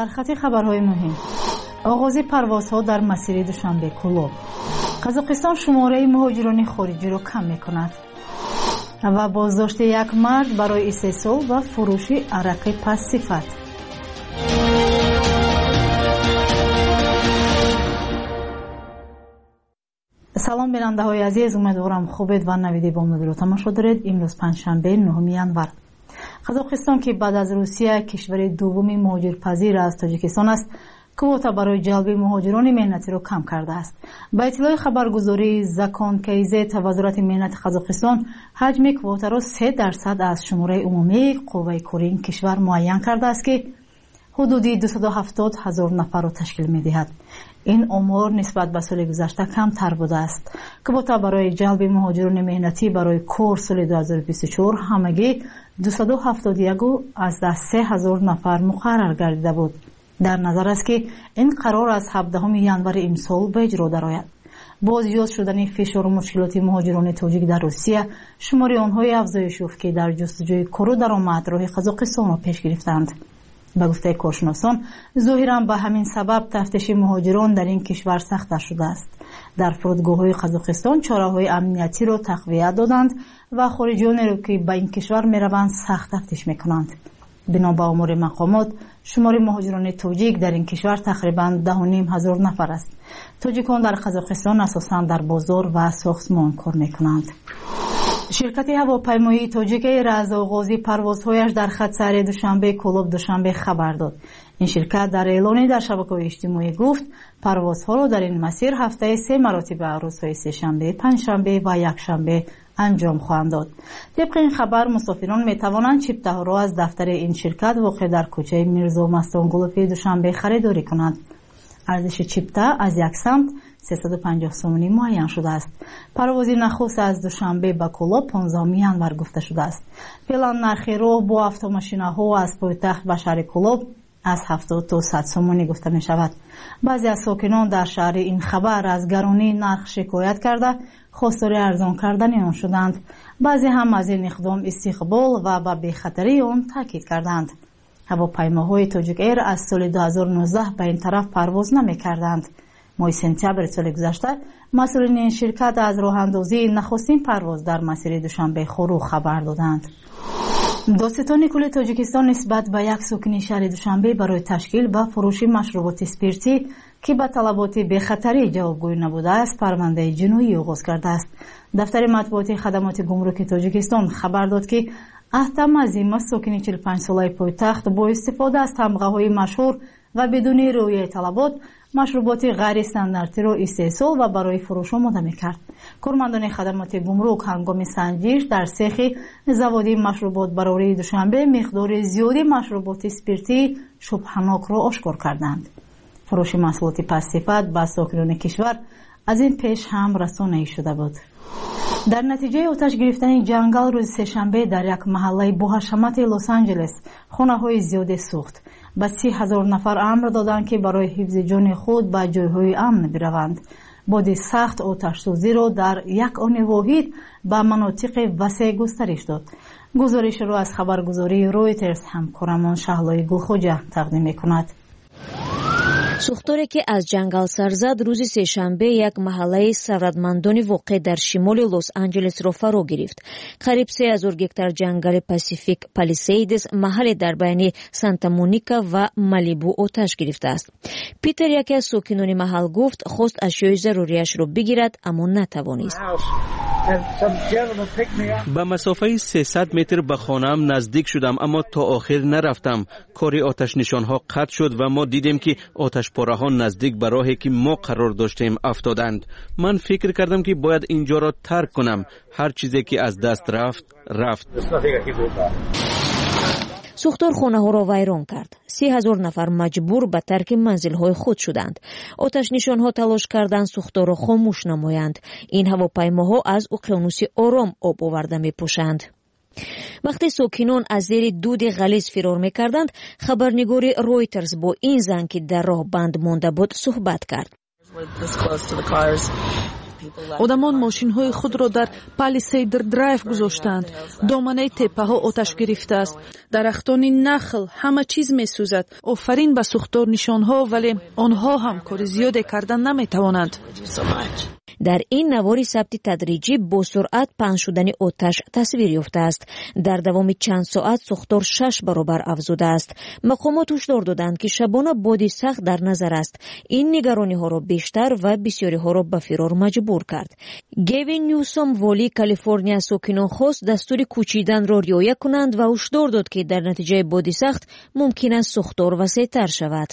سرخط خبرهای مهم: آغاز پروازها در مسیر دوشنبه کلوب. قزاقستان شماره مهاجران خارجی را کم می‌کند. و بازداشت یک مرد برای استحصال و فروش عرق پس صفت. سلام بیننده های عزیز، امیدوارم خوبید و نویدی با ما رو تماشا دارید. امروز پنجشنبه 9 ینور. قزاقستان که بعد از روسیه کشور دومی مهاجرپذیر از تاجیکستان است، کوتا برای جلب مهاجران مهنتی را کم کرده است. با اطلاع خبرگزاری زکان کیزت، وزارت مهنت قزاقستان حجم کوتا را 3% از شماره عمومی قوه کاری این کشور معین کرده است که حدودی 270,000 نفر را تشکیل می‌دهد. این آمار نسبت به سال گذشته کمتر بوده است. کوتا برای جلب مهاجران مهنتی برای کار سال 2024 همگی 271,000 نفر مقرر گردیده بود. در نظر است که این قرار از 17 ینور امسال به اجرا درآید. با زیاد شدن فشار و مشکلات مهاجران تاجیک در روسیه، شمار آنها افزایش یافت که در جستجوی کار و درآمد راه قزاقستان را پیش گرفتند. به گفته کارشناسان، ظاهراً به همین سبب تفتیش مهاجران در این کشور سخت‌تر شده است. در فرودگاه‌های قزاقستان چاره‌های امنیتی را تقویت دادند و خارجیانی را که به این کشور می‌روند سخت تفتیش می‌کنند. بنا به آمار مقامات، شمار مهاجران تاجیک در این کشور تقریباً 10,500 نفر است. تاجیکان در قزاقستان اساساً در بازار و ساختمان کار می‌کنند. شرکت هواپیمایی تاجیک ایر از آغاز پروازهایش در خط سیر دوشنبه کلوب دوشنبه خبر داد. این شرکت در اعلانی در شبکه‌های اجتماعی گفت پروازها را در این مسیر هفته 3 مراتب روزهای سه‌شنبه، پنجشنبه و یکشنبه انجام خواهند داد. طبق این خبر مسافران می توانند چیپته‌ها را از دفتر این شرکت واقع در کوچه میرزا مستانگولوفی دوشنبه خریداری کنند. ارزش چیپته از یک سمت 350 سومانی معین شده است. پرواز نخست از دوشنبه به کلوب 15 ینور گفته شده است. فعلا نرخ راه با اتوماشین‌ها از پایتخت به شهر کلوب از 70 تا 100 سومانی گفته می شود. بعضی از ساکنان در شهر این خبر از گرانی نرخ شکایت کرده خواستار ارزان کردن آن شدند. بعضی هم از این اقدام استقبال و به بی‌خطری آن تاکید کردند. هواپیماهای تاجیک ایر از سال 2019 به این طرف پرواز نمی کردند. ماه سپتامبر سال گذشته مسئولین این شرکت از راه اندازی نخستین پرواز در مسیر دوشنبه خورو خبر دادند. دادستان کل تاجیکستان نسبت به یک ساکن شهر دوشنبه برای تشکیل و فروش مشروبات اسپریتی که به طلبات بی‌خطری جوابگوی نبوده است پرونده جنایی آغاز کرده است. دفتر مطبوعات خدمات گمرک تاجیکستان خبر داد که احتم عظیم ساکن 45 ساله پایتخت با استفاده از تمغه‌های مشهور و بدون رعایت طلبات مشروبات غیر استانداردی را استحصال و برای فروش آماده می‌کرد. کارمندان خدمات گمرک هنگام سنجش در سیخ زوادی مشروبات برای دوشنبه مقدار زیادی مشروبات اسپریتی شبهناک را آشکار کردند. فروش محصولات پس صفت به ساکنان کشور از این پیش هم رسانه‌ای شده بود. در نتیجه آتش گرفتن جنگل روز سه‌شنبه در یک محله باحشمت لس آنجلس خانه‌های زیادی سوخت. به 30,000 نفر امر دادند که برای حفظ جان خود به جایهای امن بروند. باد سخت آتش سوزی را در یک آن واحد به مناطق وسیع گسترش داد. گزارش را از خبرگزاری رویترز همکارمان شهلای گلخوجه تقدیم می‌کند. سوختاری که از جنگل سر زد روز سه‌شنبه یک محله ثروتمندان واقع در شمال لس آنجلس را فرا گرفت. قریب 3,000 گکتار جنگل پاسیفیک پالیسیدز محل در بین سانتا مونیکا و مالیبو آتش گرفته است. پیتر یکی از ساکنان محل گفت خواست اشیاء ضروریش را بگیرد اما نتوانست. به مسافه 300 متر به خانه‌ام نزدیک شدم اما تا آخر نرفتم. کار آتش نشانها قطع شد و ما دیدیم که آتش پاره‌ها نزدیک به راهی که ما قرار داشتیم افتادند. من فکر کردم که باید اینجا را ترک کنم. هر چیزی که از دست رفت. سوختار خانه‌ها را ویران کرد. 30,000 نفر مجبور به ترک منزل‌های خود شدند. آتش نشان‌ها تلاش کردند سوختار را خاموش نمایند. این هواپیماها از اقیانوس آرام آب آورده می‌پوشند. وقتی ساکنان از زیر دود غلیظ فرار می‌کردند، خبرنگار رویترز با این زن که در راه بند مانده بود صحبت کرد. одамон мошинҳои худро дар Palisade Drive гузоштанд. доманаи теппаҳо оташ гирифтааст. дарахтони нахл, ҳама чиз месӯзад. офарин ба сӯхторнишонҳо, вале онҳо ҳам кори зиёде кардан наметавонанд. дар ин навори сабти тадриҷӣ бо суръат паҳн шудани оташ тасвир ёфтааст. дар давоми чанд соат сӯхтор 6 баробар афзудааст. мақомот ҳушдор доданд ки шабона боди сахт дар назар аст. ин нигарониҳоро бештар ва бисёриҳоро ба фирор маҷбур кард. гевин ньюсом волии Калифорния сокинон хост дастури кӯчиданро риоя кунанд ва ҳушдор дод ки дар натиҷаи боди сахт мумкин аст сӯхтор васеътар шавад.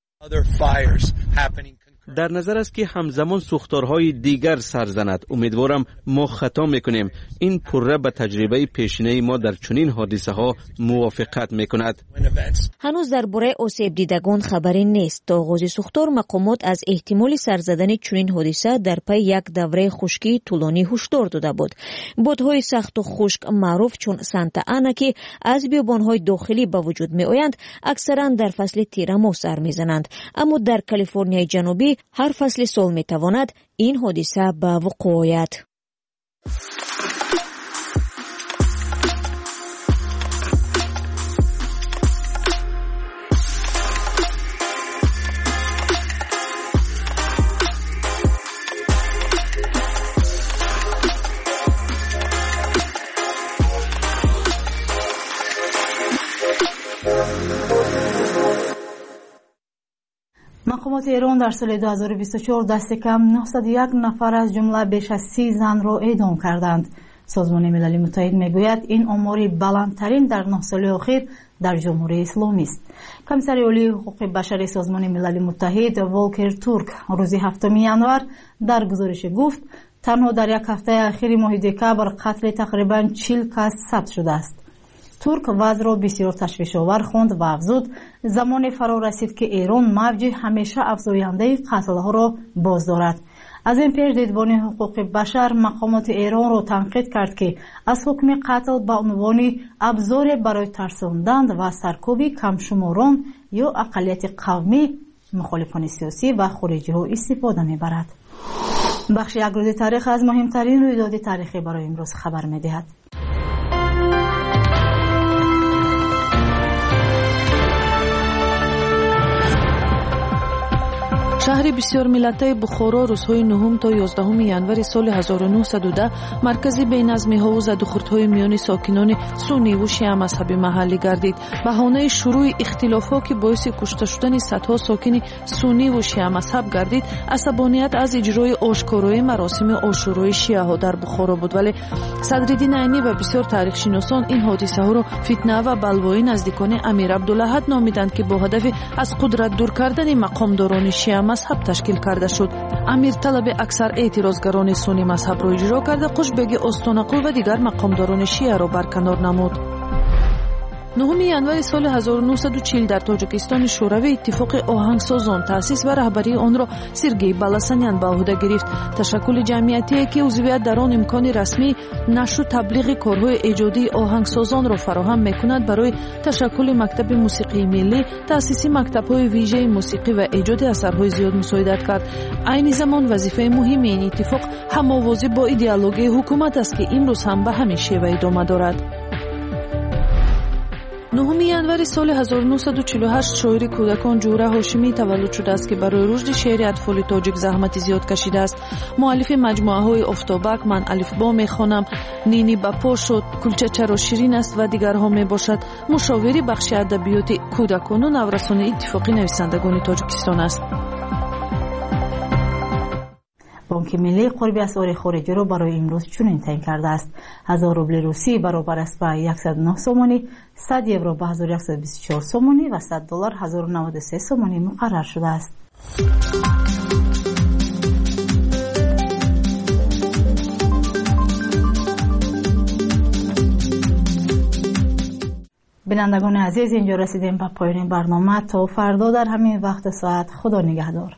дар назар аст ки ҳамзамон сӯхторҳои дигар сар занад. умедворам мо хато мекунем. ин пурра ба таҷрибаи пешинаи мо дар чунин ҳодисаҳо мувофиқат мекунад. ҳанӯз дар бораи осебдидагон хабаре нест. то оғози сӯхтор мақомот аз эҳтимоли сарзадани чунин ҳодиса дар пайи як давраи хушкии тӯлонӣ ҳушдор дода буд. бодҳои сахту хушк маъруф чун Санта Ана ки аз биёбонҳои дохилӣ ба вуҷуд меоянд, аксаран дар фасли тирамоҳ сар мезананд. аммо дар Калифорнияи ҷанубӣ ҳар фасли сол метавонад ин ҳодиса ба вуқӯъ ояд. мақомоти эрон дар соли 2024 дасти кам 901 нафар аз ҷумла беш аз 30 занро эъдом карданд. созмони милали муттаҳид мегӯяд ин омори баландтарин дар 9 соли охир дар ҷумҳурии исломӣ аст. комиссари олии ҳуқуқи башари созмони милали муттаҳид Волкер Турк рӯзи 7 январ дар гузорише гуфт, танҳо дар як ҳафтаи ахири моҳи декабр қатли тақрибан 40 кас сабт шудааст. турк вазъро бисёр ташвишовар хонд ва афзуд, замоне фаро расид ки Эрон мавҷи ҳамеша афзояндаи қатлҳоро боз дорад. аз ин пеш дидбони ҳуқуқи башар мақомоти Эронро танқид кард ки аз ҳукми қатл ба унвони абзоре барои тарсондан ва саркӯби камшуморон ё ақалияти қавмӣ, мухолифони сиёсӣ ва хориҷиҳо истифода мебарад. бахши як рӯзи таърих аз муҳимтарин рӯйдоди таърихӣ барои имрӯз хабар медиҳад. шаҳри бисёрмиллатаи Бухоро рӯзҳои 9 то 11 январи соли 1910 маркази бейназмиҳову задухурдҳои миёни сокинони сунниву шиа мазҳаби маҳаллӣ гардид. баҳонаи шурӯи ихтилофҳо ки боиси кушта шудани садҳо сокини сунниву шиа мазҳаб гардид, асабоният аз иҷрои ошкорои маросими ошурои шиаҳо дар Бухоро буд. вале Садриддин Айнӣ ва бисёр таърихшиносон ин ҳодисаҳоро фитна ва балвои наздикони Амир Абдулаҳад номиданд ки бо ҳадафи аз қудрат дур кардани мақомдорони шиа мазҳаб ташкил карда шуд. амир талаби аксар эътирозгарони сунни мазҳабро иҷро карда, Қушбеги Остонақул ва дигар мақомдорони шиаро барканор намуд. 9 январи соли 1940 дар Тоҷикистони шӯравӣ иттифоқи оҳангсозон таъсис ва раҳбарии онро Сергей Баласанян ба уҳда гирифт. ташаккули ҷамъиятие ки узвият дар он имкони расмӣ нашу таблиғи корҳои эҷодии оҳангсозонро фароҳам мекунад, барои ташаккули мактаби мусиқии миллӣ, таъсиси мактабҳои вижаи мусиқӣ ва эҷоди асарҳои зиёд мусоидат кард. айни замон вазифаи муҳими ин иттифоқ ҳамовозӣ бо идеологияи ҳукумат аст ки имрӯз ҳам ба ҳамин шева идома дорад. 9 январи соли 1948 шоири кӯдакон Ҷӯра Ҳошимӣ таваллуд шудааст ки барои рушди шеъри атфоли тоҷик заҳмати зиёд кашидааст. муаллифи маҷмуаҳои Офтобак, Ман алифбо мехонам, Нини ба по шуд, Кулча чаро ширин аст ва дигарҳо мебошад. мушовири бахши адабиёти кӯдакону наврасони иттифоқи нависандагони Тоҷикистон аст. бонки миллӣ қурби асъори хориҷиро барои имрӯз чунин таъин кардааст. 1000 рубли русӣ баробар аст ба 109 сомонӣ, 100 евро ба 1124 сомонӣ ва 100 доллар 1093 сомонӣ муқаррар шудааст. бинандагони азиз, инҷо расидем ба поёни барнома. то фардо дар ҳамин вақти соат худо нигаҳдор.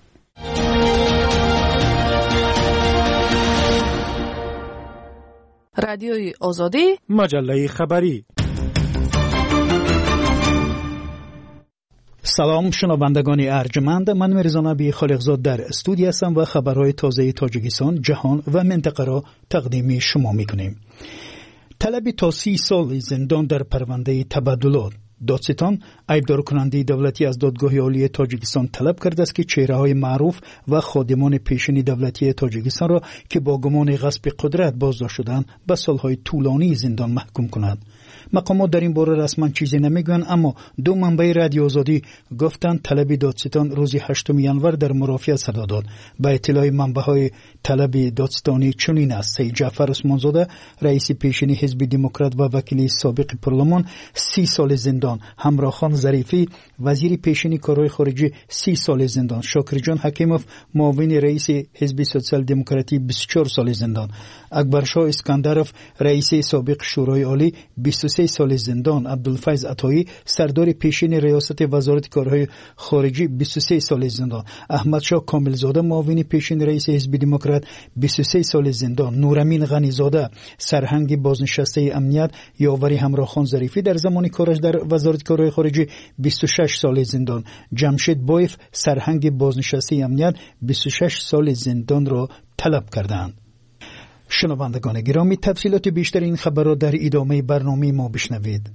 радиои озодӣ, маҷаллаи хабарӣ. سلام شنوندگان ارجمند، من میرزا نبی خالقزاد در استودیو هستم و خبرهای تازه تاجیکستان، جهان و منطقه را تقدیم شما میکنیم. طلب تا 30 سال زندان در پرونده تبادلات. دادستان عیبدار کننده دولتی از دادگاه عالی تاجیکستان طلب کرده است که چهره‌های معروف و خادمان پیشین دولتی تاجیکستان را که با گمان غصب قدرت بازداشت شدند به سالهای طولانی زندان محکوم کند. مقامات در این باره رسما چیزی نمیگویند، اما دو منبع رادیو آزادی گفتند طلب دادستان روز 8 ژانویه در مرافعه صدا داد. به اطلاع منبع‌های طلب دادستانی چنین است: سید جعفر عثمانزاده رئیس پیشین حزب دموکرات و وکیل سابق پارلمان 30 سال زندان، همراهخان ظریفی وزیر پیشین کارهای خارجی 30 سال زندان، شاکرجان حکیموف معاون رئیس حزب سوسیال دموکراتی 24 سال زندان، اکبرشاه اسکندروف رئیس سابق شورای عالی 23 سال زندان، عبدالفیض عطایی سردار پیشین ریاست وزارت کارهای خارجی 23 سال زندان، احمدشاه کاملزاده معاون پیشین رئیس حزب دموکرات 23 سال زندان، نورامین غنیزاده سرهنگ بازنشسته امنیت یاوری همراهخان ظریفی در زمان کارش در وزارت کارهای خارجی 26 سال زندان، جمشید بایف سرهنگ بازنشسته امنیت 26 سال زندان را طلب کردند. شنوندگان گرامی، تفصیلات بیشتر این خبر را در ادامه برنامه ما بشنوید.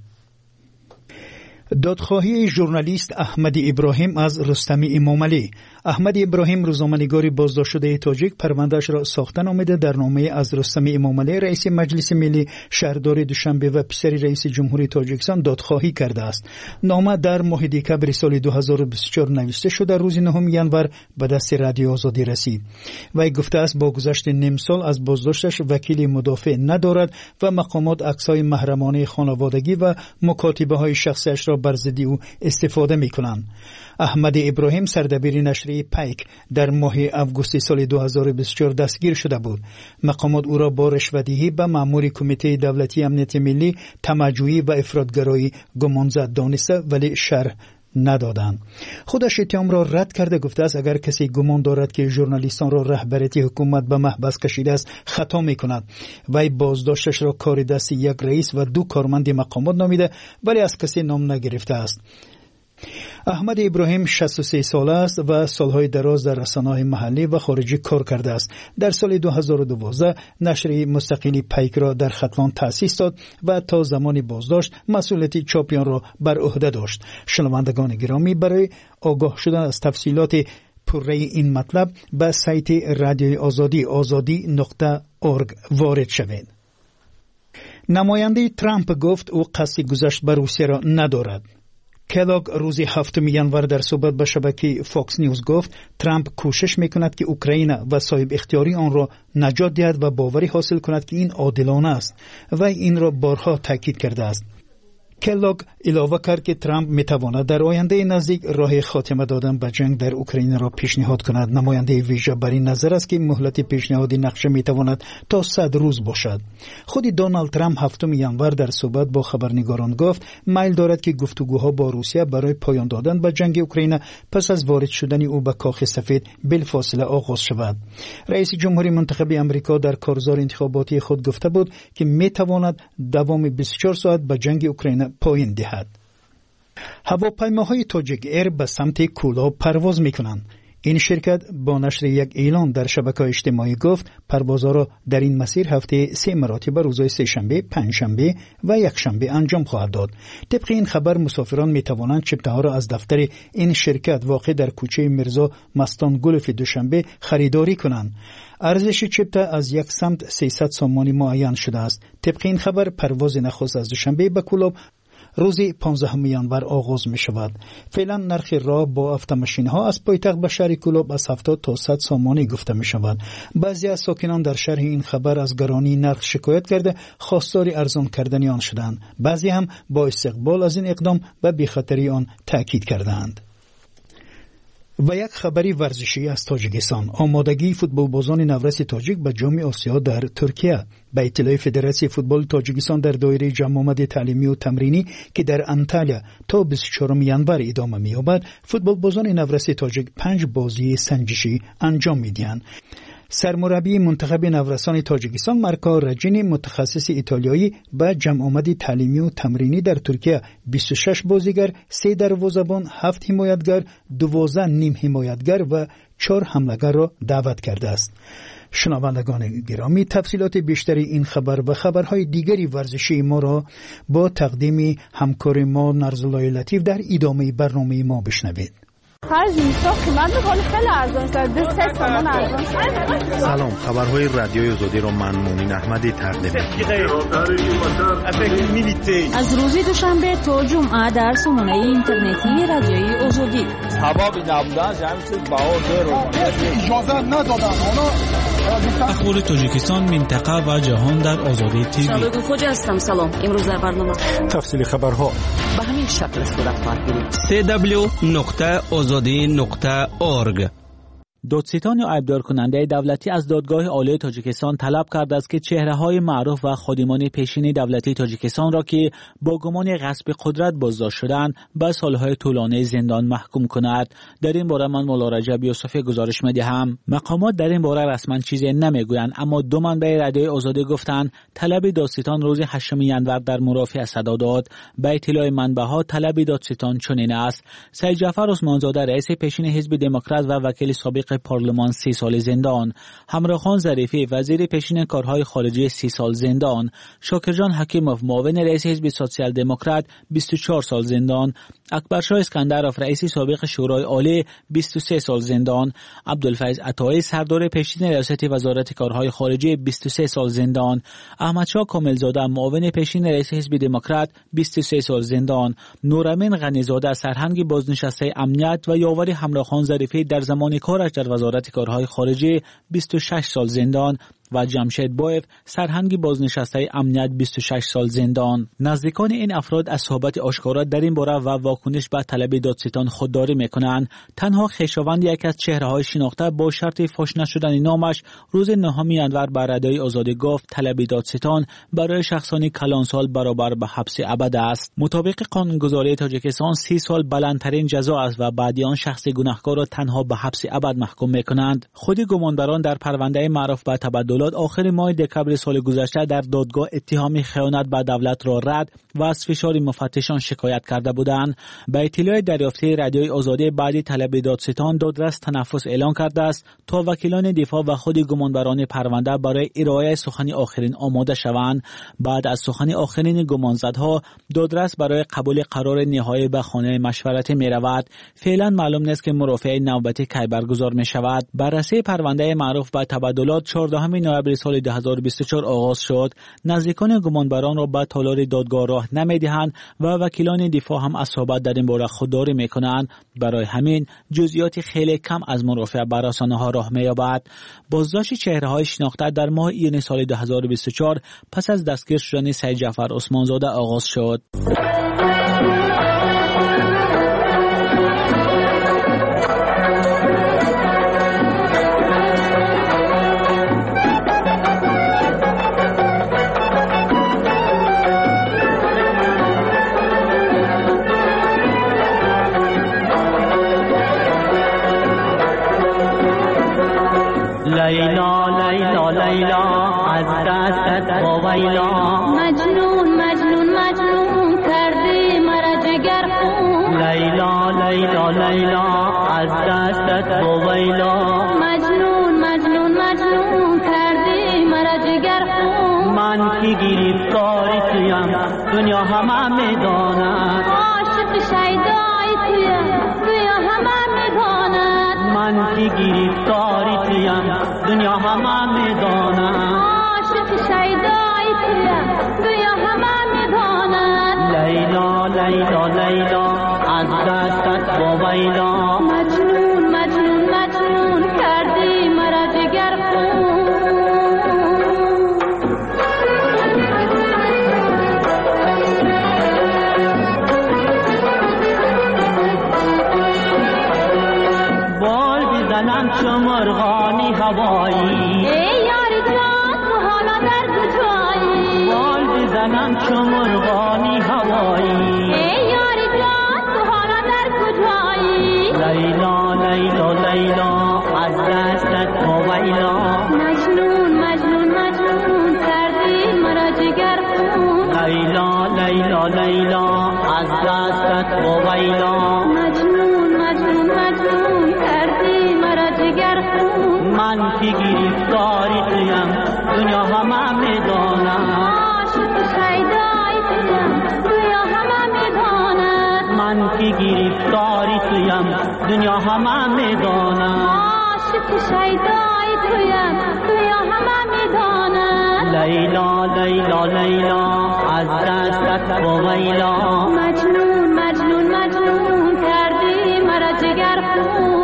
دادخواهی ژورنالیست احمد ابراهیم از رستم امامعلی. احمد ابراهیم روزنامه‌نگار بازداشت شده تاجیک پرونده‌اش را ساختن آمده در نامه از رستم امامعلی رئیس مجلس ملی شهردار دوشنبه و پسر رئیس جمهوری تاجیکستان دادخواهی کرده است. نامه در ماه دکبر سال 2024 نوشته شده روز 9 ژانویه به دست رادیو آزادی رسید. وی گفته است با گذشت نیم سال از بازداشتش وکیل مدافع ندارد و مقامات عکس‌های محرمانه خانوادگی و مکاتبه‌های شخصیش را بر ضد او استفاده می‌کنند. احمد ابراهیم سردبیر نشریه پیک در ماه آگوست سال 2024 دستگیر شده بود. مقامات او را با رشوه‌دهی به مأمور کمیته دولتی امنیت ملی تمجیدی و افراطگرایی گمانزد دانسته ولی شرح ندادند. خودش اتهام را رد کرده گفته است اگر کسی گمان دارد که ژورنالیستان را رهبریت حکومت به محبس کشیده است خطا می‌کند. وی بازداشتش را کار دست یک رئیس و 2 کارمند مقامات نامیده ولی از کسی نام نگرفته است. احمد ابراهیم 63 ساله است و سالهای دراز در رسانه‌های محلی و خارجی کار کرده است. در سال 2012 نشریه مستقلی پیک را در ختلان تأسیس داد و تا زمان بازداشت مسئولیت چاپ آن را بر عهده داشت. شنوندگان گرامی، برای آگاه شدن از تفصیلات پرره این مطلب به سایت رادیو آزادی azadi.org وارد شوید. نماینده ترامپ گفت او قصد گذشت به روسیه را ندارد. کلاگ روز 7 ژانویه در صحبت با شبکه فاکس نیوز گفت ترامپ کوشش میکند که اوکراین و صاحب اختیاری آن را نجات دهد و باوری حاصل کند که این عادلانه است و این را بارها تاکید کرده است. کلاگ علاوه کرد که ترامپ میتواند در آینده نزدیک راه خاتمه دادن به جنگ در اوکراین را پیشنهاد کند. نماینده ویژه بر این نظر است که مهلت پیشنهادی نقشه میتواند تا 100 روز باشد. خود دونالد ترامپ 7 ژانویه در صحبت با خبرنگاران گفت میل دارد که گفتگوها با روسیه برای پایان دادن به جنگ اوکراین پس از وارد شدن او به کاخ سفید بلافاصله آغاز شود. رئیس جمهوری منتخب آمریکا در کارزار انتخاباتی خود گفته بود که میتواند دوام 24 ساعت به جنگ اوکراین پایان دهد. هواپیماهای تاجیک ایر به سمت کولاب پرواز میکنند. این شرکت با نشر یک اعلان در شبکه اجتماعی گفت پروازها را در این مسیر هفته 3 مراتب روزهای سه‌شنبه، پنجشنبه و یکشنبه انجام خواهد داد. طبق این خبر مسافران می توانند چپته ها را از دفتر این شرکت واقع در کوچه مرزا مستان گلف دوشنبه خریداری کنند. ارزش چپته از یک سمت 300 سومانی معین شده است. طبق این خبر پرواز نخست از دوشنبه به کولاب روز 15 ژانویه آغاز می شود. فعلا نرخ راه با اتوماشین ها از پایتخت به شهر کولاب از 70 تا 100 سومانی گفته می شود. بعضی از ساکنان در شرح این خبر از گرانی نرخ شکایت کرده خواستار ارزان کردن آن شدند. بعضی هم با استقبال از این اقدام و بی‌خطری آن تاکید کردند. و یک خبری ورزشی از تاجیکستان. آمادگی فوتبالبازان نورس تاجیک به جام آسیا در ترکیه. به اطلاع فدراسیون فوتبال تاجیکستان در دایره جمع آمد تعلیمی و تمرینی که در انتالیا تا 24 ژانویه ادامه می‌یابد، فوتبالبازان نورس تاجیک 5 بازی سنجشی انجام می‌دهند. سرمربی منتخب نورسان تاجیکستان مارکو رجینی متخصص ایتالیایی با جمع آمدی تعلیمی و تمرینی در ترکیه 26 بازیگر، 3 دروازه‌بان، 7 حمایتگر، 12 نیم حمایتگر و 4 حمله‌گر را دعوت کرده است. شنوندگان گرامی، تفصیلات بیشتری این خبر و خبرهای دیگری ورزشی ما را با تقدیم همکار ما نرزالله لطیف در ادامه برنامه ما بشنوید. سلام، خبرهای رادیوی آزادی را من مومن احمدی تقدیم می‌کنم. از روز دوشنبه تا جمعه در سامانه اینترنتی رادیوی آزادی. اخبار تاجیکستان، منطقه و جهان در آزادی تیوی. سلام، خوش هستم. سلام. امروز در برنامه تفصیل خبرها به همین شکل صورت خواهد www.azadi.org. دادستان عیبدار کننده دولتی از دادگاه عالی تاجیکستان طلب کرده است که چهره‌های معروف و خادمان پیشین دولتی تاجیکستان را که با گمان غصب قدرت بازداشت شدند به سالهای طولانی زندان محکوم کند. در این باره من مولا رجب یوسفی گزارش می‌دهم. مقامات در این باره رسما چیزی نمیگویند، اما دو منبع رادیوی آزادی گفتند طلب دادستان روز 8 ژانویه در مرافعه صدا داد. به اطلاع منبع‌ها طلب دادستان چنین است: سید جعفر عثمانزاده رئیس پیشین حزب دموکرات و وکیل سابق پارلمان 30 سال زندان، همراخان ظریفی وزیر پیشین کارهای خارجی 30 سال زندان، شاکرجان حکیموف معاون رئیس حزب سوسیال دموکرات 24 سال زندان، اکبرشاه اسکندرов رئیس سابق شورای عالی 23 سال زندان، عبدالفیض عطایی سردار پیشین ریاست وزارت کارهای خارجی 23 سال زندان، احمدشاه کاملزاده معاون پیشین رئیس حزب دموکرات 23 سال زندان، نورامین غنیزاده سرهنگ بازنشسته امنیت و یاور همراخان ظریفی در زمان کارش در وزارت کارهای خارجی 26 سال زندان و جمشید بایف سرهنگ بازنشسته امنیت 26 سال زندان. نزدیکان این افراد از صحبت آشکارا در این باره و واکنش به طلب دادستان خودداری میکنند. تنها خویشاوند یک از چهره‌های شناخته با شرط فاش نشدن نامش روز 9 ژانویه به رادیوی آزادی گفت طلب دادستان برای شخصانی کلانسال برابر به حبس ابد است. مطابق قانونگذاری تاجیکستان 30 سال بلندترین جزا است و بعد آن شخص گناهکار را تنها به حبس ابد محکوم میکنند. خود گمانداران در پرونده معروف به تبدل آخر ماه دکبر سال گذشته در دادگاه اتهام خیانت به دولت را رد و از فشار مفتشان شکایت کرده بودند. به اطلاع دریافتی رادیوی آزادی بعد طلب دادستان دادرس تنفس اعلان کرده است تا وکیلان دفاع و خود گمانداران پرونده برای ارائه سخن آخرین آماده شوند. بعد از سخن آخرین گمانزدها دادرس برای قبول قرار نهایی به خانه مشورت می رود. فعلا معلوم نیست که مرافعه نوبتی کی برگزار می شود. بررسی پرونده معروف به تبدلات 14 نوامبر سال 2024 آغاز شد. نزدیکان گمانبران را به تالار دادگاه راه نمیدهند و وکیلان دفاع هم از صحبت در این باره خودداری میکنند. برای همین جزئیات خیلی کم از مرافعه بر رسانه‌ها راه مییابد. بازداشت چهره‌های شناخته در ماه ایون سال 2024 پس از دستگیر شدن سید جعفر عثمانزاده آغاز شد. لیلا لیلا لیلا از دستت ویلا مجنون مجنون مجنون کردی مرا جگر خون لیلا لیلا لیلا از دستت ویلا مجنون مجنون مجنون کردی مرا جگر خون من کی گرفتاری تویم دنیا همه میداند عاشق شیدایی تویا همه میداند من کی گرفتاری تویم دنیا همه میداند عاشق شیدایی تویا همه میداند لیلا لیلا لیلا از دستت ویلا مجنون مجنون مجنون کردی مرا جگر خون بال بزنم چو مرغانی هوایی ای یاری جان تو حالا در کجایی بال بزنم چو مرغانی هوایی ای یاری جان تو حالا در کجایی لیلا لیلا لیلا از دستت ویلا مجنون مجنون مجنون کردی مرا جگر خون لیلا لیلا لیلا از دستت ویلا مجنون مجنون مجنون کردی مرا جگر خون من که گرفتاری تویم دنیا همه میدانم عاشق شیدای تویم دنیا همه میداند من که گرفتاری تویم دنیا همه میدانم عاشق شیدای تویم دنیا همه میداند لیلا لیلا لیلا از دستت ویلا مجنون مجنون مجنون کردی مرا جگر خون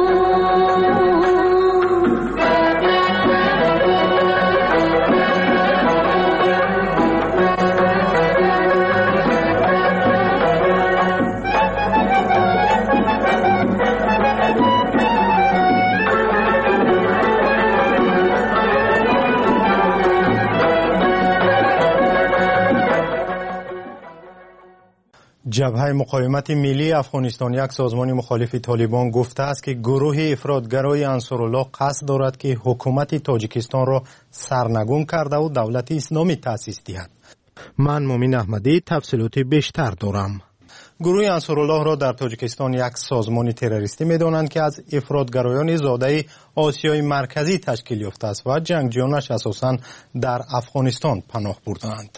جبهه مقاومت ملی افغانستان یک سازمان مخالف طالبان گفته است که گروه افراطگرای انصارالله قصد دارد که حکومت تاجیکستان را سرنگون کرده و دولت اسلامی تأسیس دهد. من مومن احمدی تفصیلات بیشتر دارم. گروه انصارالله را در تاجیکستان یک سازمان تروریستی می‌دانند که از افراطگرایان زاده آسیای مرکزی تشکیل یافته است و جنگجویانش اساساً در افغانستان پناه بردند.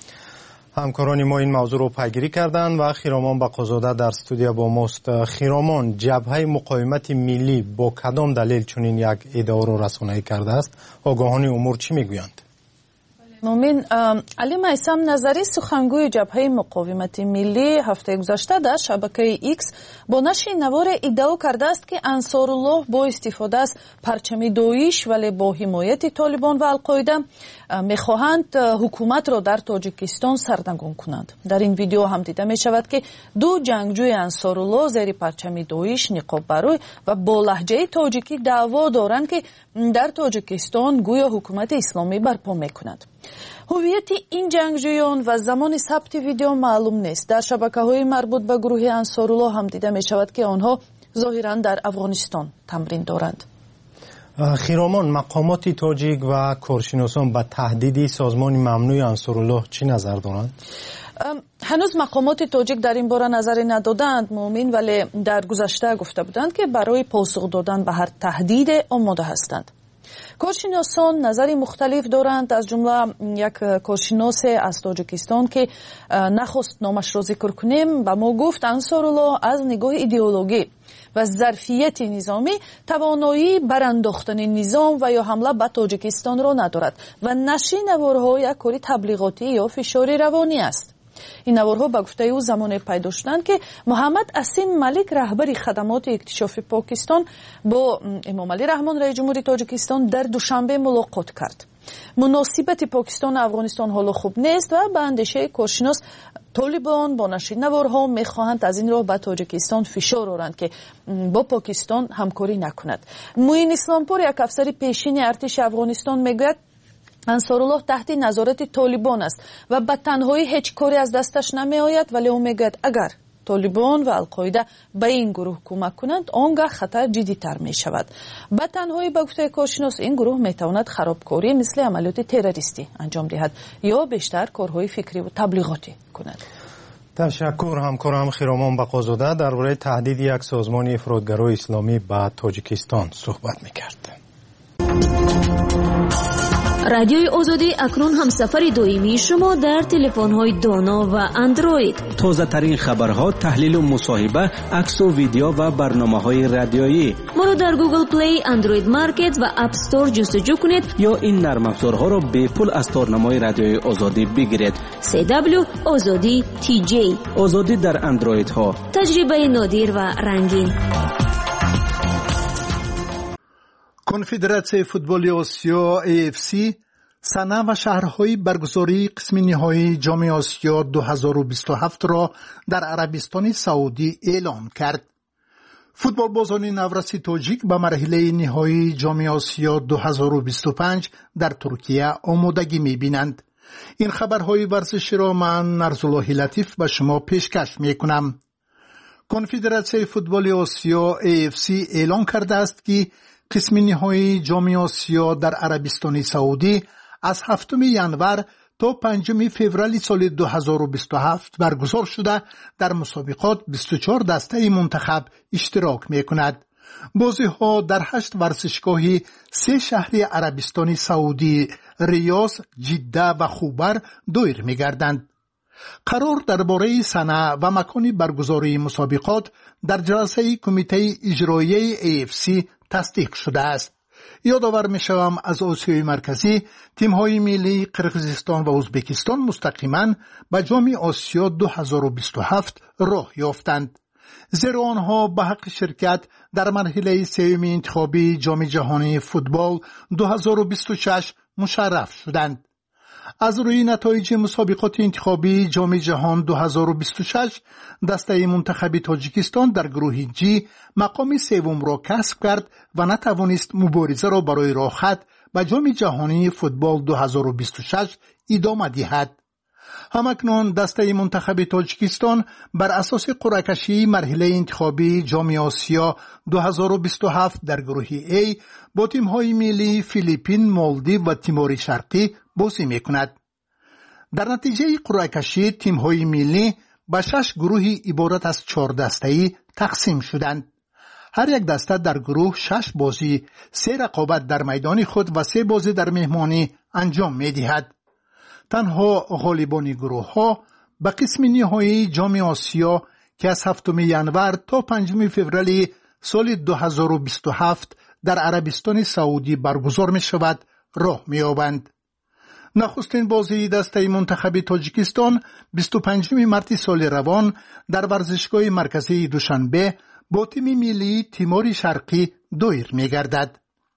همکاران ما این موضوع رو پیگیری کردند و خیرامان بقازاده در استودیو با ماست. خیرامان، جبهه مقاومت ملی با کدام دلیل چنین یک ادعا را رسانه‌ای کرده است؟ آگاهان امور چی میگویند؟ مومن، علی میثم نظری سخنگوی جبهه مقاومت ملی هفته گذشته در شبکه ایکس با نشر نوار ادعا کرده است که انصارالله با استفاده از پرچم داعش ولی با حمایت طالبان و القاعده میخواهند حکومت را در تاجیکستان سرنگون کنند. در این ویدیو هم دیده می شود که دو جنگجوی انصارالله زیر پرچم داعش نقاب بروی و با لهجه تاجیکی دعوا دارند که در تاجیکستان گویا حکومت اسلامی برپا میکند. هویت این جنگجویان و زمان ثبت ویدیو معلوم نیست. در شبکه‌های مربوط به گروه انصارالله هم دیده می شود که آنها ظاهراً در افغانستان تمرین دارند. خیرامان، مقامات تاجیک و کارشناسان به تهدید سازمان ممنوع انصارالله چی نظر دارند؟ هنوز مقامات تاجیک در این باره نظری ندادند مومن، ولی در گذشته گفته بودند که برای پاسخ دادن به هر تهدید آماده هستند. کارشناسان نظری مختلف دارند، از جمله یک کارشناس از تاجیکستان که نخواست نامش را ذکر کنیم و ما گفت انصارالله از نگاه ایدئولوژی و ظرفیت نظامی توانایی برانداختن نظام و یا حمله به تاجیکستان را ندارد و نشر نوارها یک کاری تبلیغاتی یا فشاری روانی است. این نوارها به گفته او زمان پیدا شدند که محمد اسیم ملک رهبر خدمات اکتشاف پاکستان با امام علی رحمان رئیس جمهوری تاجیکستان در دوشنبه ملاقات کرد. مناسبت پاکستان و افغانستان حالا خوب نیست و به اندیشه کارشناس طالبان با نشر نوارها میخواهند از این راه به تاجیکستان فشار آورند که با پاکستان همکاری نکند. معین اسلامپور، یک افسر پیشین ارتش افغانستان، میگوید انصارالله تحت نظارت طالبان است و به تنهایی هیچ کاری از دستش نمی آید، ولی او میگوید اگر طالبان و القاعده به این گروه کمک کنند آنگاه خطر جدی تر می شود. به تنهایی به گفته کارشناس این گروه می تواند خرابکاری مثل عملیات تروریستی انجام دهد یا بیشتر کارهای فکری و تبلیغاتی کند. تشکر. همکارم خیرامان بقازاده درباره تهدید یک سازمان افراطگرای اسلامی به تاجیکستان صحبت می‌کرد. رادیوی آزادی اکنون هم سفر دائمی شما در تلفن‌های دانا و اندروید. تازه ترین خبرها، تحلیل و مصاحبه، عکس و ویدیو و برنامه‌های رادیویی. ما رو در گوگل پلی، اندروید مارکت و اپ استور جستجو کنید یا این نرم افزارها را به پول از تارنمای رادیوی آزادی بگیرید. CW آزادی TJ. آزادی در اندروید ها. تجربه نادر و رنگین. کنفدراسیون فوتبال آسیا AFC سنه و شهرهای برگزاری قسم نهایی جام آسیا 2027 را در عربستان سعودی اعلام کرد. فوتبال بازان نورسی تاجیک به مرحله نهایی جام آسیا 2025 در ترکیه آمادگی می‌بینند. این خبرهای ورزشی را من نرزالله لطیف به شما پیشکش می‌کنم. کنفدراسیون فوتبال آسیا AFC اعلام کرده است که قسم نهایی جام آسیا در عربستان سعودی از 7 ینور تا 5 فوریه سال 2027 برگزار شده در مسابقات 24 دسته منتخب اشتراک می‌کند. بازی‌ها در 8 ورزشگاه 3 شهر عربستان سعودی ریاض، جده و خوبر دایر می‌گردند. قرار درباره سنه و مکان برگزاری مسابقات در جلسه کمیته اجرایی AFC تصدیق شده است. یادآور می‌شوم از آسیای مرکزی تیم‌های ملی قرقیزستان و ازبکستان مستقیما به جام آسیا 2027 راه یافتند. زیرا آنها به حق شرکت در مرحله سوم انتخابی جام جهانی فوتبال 2026 مشرف شدند. از روی نتایج مسابقات انتخابی جام جهان 2026 دسته منتخب تاجیکستان در گروه جی مقام سوم را کسب کرد و نتوانست مبارزه را برای راه خط به جام جهانی فوتبال 2026 ادامه دهد. همکنون دسته منتخب تاجیکستان بر اساس قرعه کشی مرحله انتخابی جام آسیا 2027 در گروه A با تیم‌های ملی فیلیپین، مالدیو و تیمور شرقی بازی می‌کند. در نتیجه قرعه کشی تیم‌های ملی به 6 گروه عبارت از 4 دسته‌ای تقسیم شدند. هر یک دسته در گروه 6 بازی، 3 رقابت در میدان خود و 3 بازی در مهمانی انجام می‌دهد. تنها غالبان گروه ها به قسم نهایی جام آسیا که از 7 ینور تا 5 فوریه سال 2027 در عربستان سعودی برگزار می شود راه می یابند. نخستین بازی دسته منتخب تاجیکستان 25 مارس سال روان در ورزشگاه مرکزی دوشنبه با تیم ملی تیمور شرقی دایر می گردد.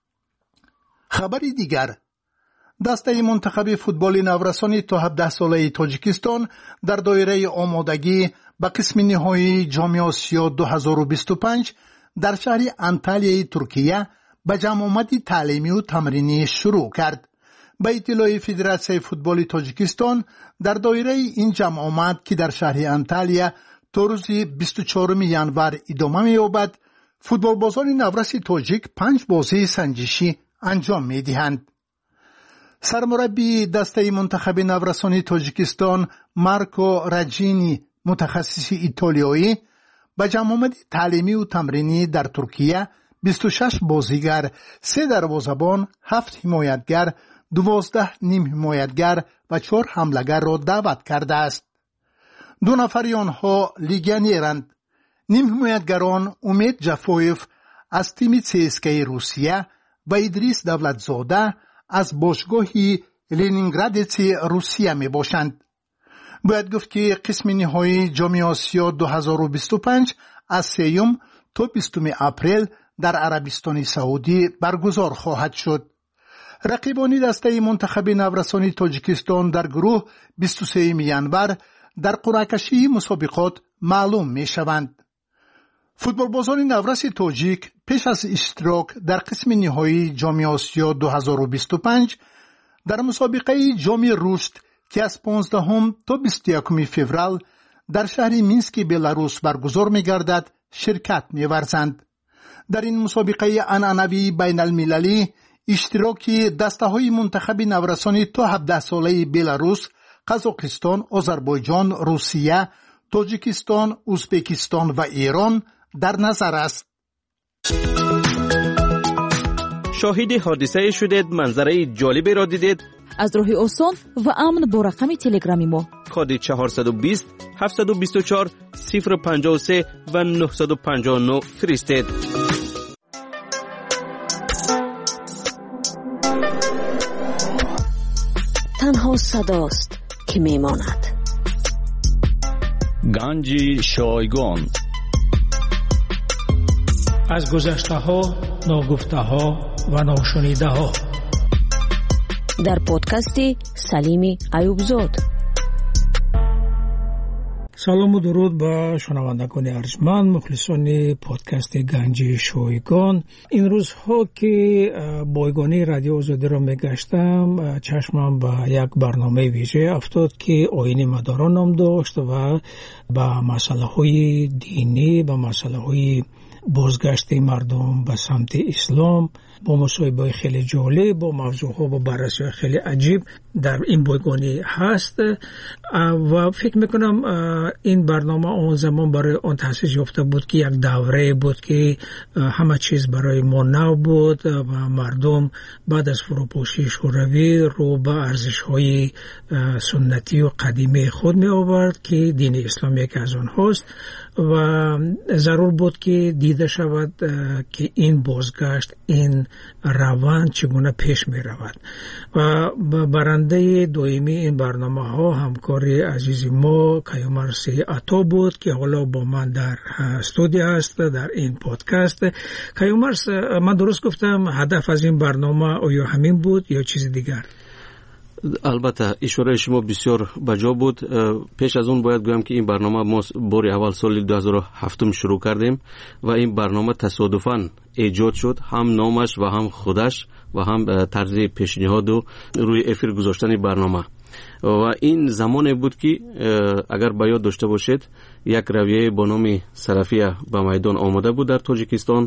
خبری دیگر، دسته منتخب فوتبال نورسان تا 17 ساله تاجیکستان در دایره آمادگی به قسم نهایی جام آسیا 2025 در شهر انتالیای ترکیه به جمع آمد تعلیمی و تمرینی شروع کرد. به اطلاع فدراسیون فوتبال تاجیکستان در دایره این جمع آمد که در شهر انتالیا تا روز 24 ینور ادامه می‌یابد، فوتبال بازان نورس تاجیک 5 بازی سنجشی انجام می‌دهند. سرمربی دسته منتخب نورسان تاجیکستان مارکو راجینی متخصص ایتالیایی به جمع آمد تعلیمی و تمرینی در ترکیه 26 بازیگر، 3 دروازه‌بان، 7 حمایتگر، 12 نیم حمایتگر و 4 حمله‌گر را دعوت کرده است. 2 نفر آنها لیگیونرند. نیم حمایتگران امید جفایف از تیم CSKA روسیه و ادریس دولتزاده از باشگاه لنینگرادتس روسیه می باشند. باید گفت که قسم نهایی جام آسیا 2025 از 3 تا 20 اپریل در عربستان سعودی برگزار خواهد شد. رقیبان دسته منتخب نورسان تاجیکستان در گروه 23 ینور در قرعه کشی مسابقات معلوم می شوند. فوتبال بازان نورس تاجیک پیش از اشتراک در قسم نهایی جام آسیا 2025 در مسابقه جام رشد که از 15 تا 21 فوریه در شهر مینسک بلاروس برگزار می گردد شرکت می ورزند. در این مسابقه عنعنوی بین المللی اشتراک دسته های منتخب نورسان تا 17 ساله بلاروس، قزاقستان، آذربایجان، روسیه، تاجیکستان، ازبکستان و ایران در نظر است. شاهد حادثه شدید، منظره جالبی را دیدید؟ از راه آسان و امن با رقم تلگرامی ما کد 420 724 053 و 959 فرستید. تنها صداست که میماند. گنج شایگان. از گذشته ها، ناگفته ها و ناشنیده ها در پادکست سلیم ایوبزاد. سلام و درود به شنوندگان ارجمند، مخلصان پادکست گنج شایگان. این روزها که بایگانی رادیو آزادی را میگشتم، چشمم به یک برنامه ویژه افتاد که آیین مداران نام داشت و به مسئله های دینی، به مسئله های بازگشت مردم به سمت اسلام با مصاحبه‌های خیلی جالب با موضوعها با بررسی خیلی عجیب در این بایگانی هست و فکر میکنم این برنامه اون زمان برای اون تأسیس یافته بود که یک دوره بود که همه چیز برای ما نو بود و مردم بعد از فروپاشی شوروی رو به ارزش‌های سنتی و قدیمی خود می آورد که دین اسلام یک از آنهاست و ضرور بود که دیده شود که این بازگشت این روند چگونه پیش می رود و برنده دویمی این برنامه ها همکاری عزیز ما کیومرث عطا بود که حالا با من در استودیو است در این پادکست. کیومرث، من درست گفتم هدف از این برنامه آیا همین بود یا چیز دیگر؟ البته اشاره شما بسیار بجا بود. پیش از اون باید گویم که این برنامه ما بار اول سال 2007 شروع کردیم و این برنامه تصادفاً ایجاد شد، هم نامش و هم خودش و هم طرز پیشنهاد و روی افیر گذاشتن برنامه. و این زمانی بود که اگر به یاد داشته باشید یک رویه با نام سلفیه به میدان آمده بود در تاجیکستان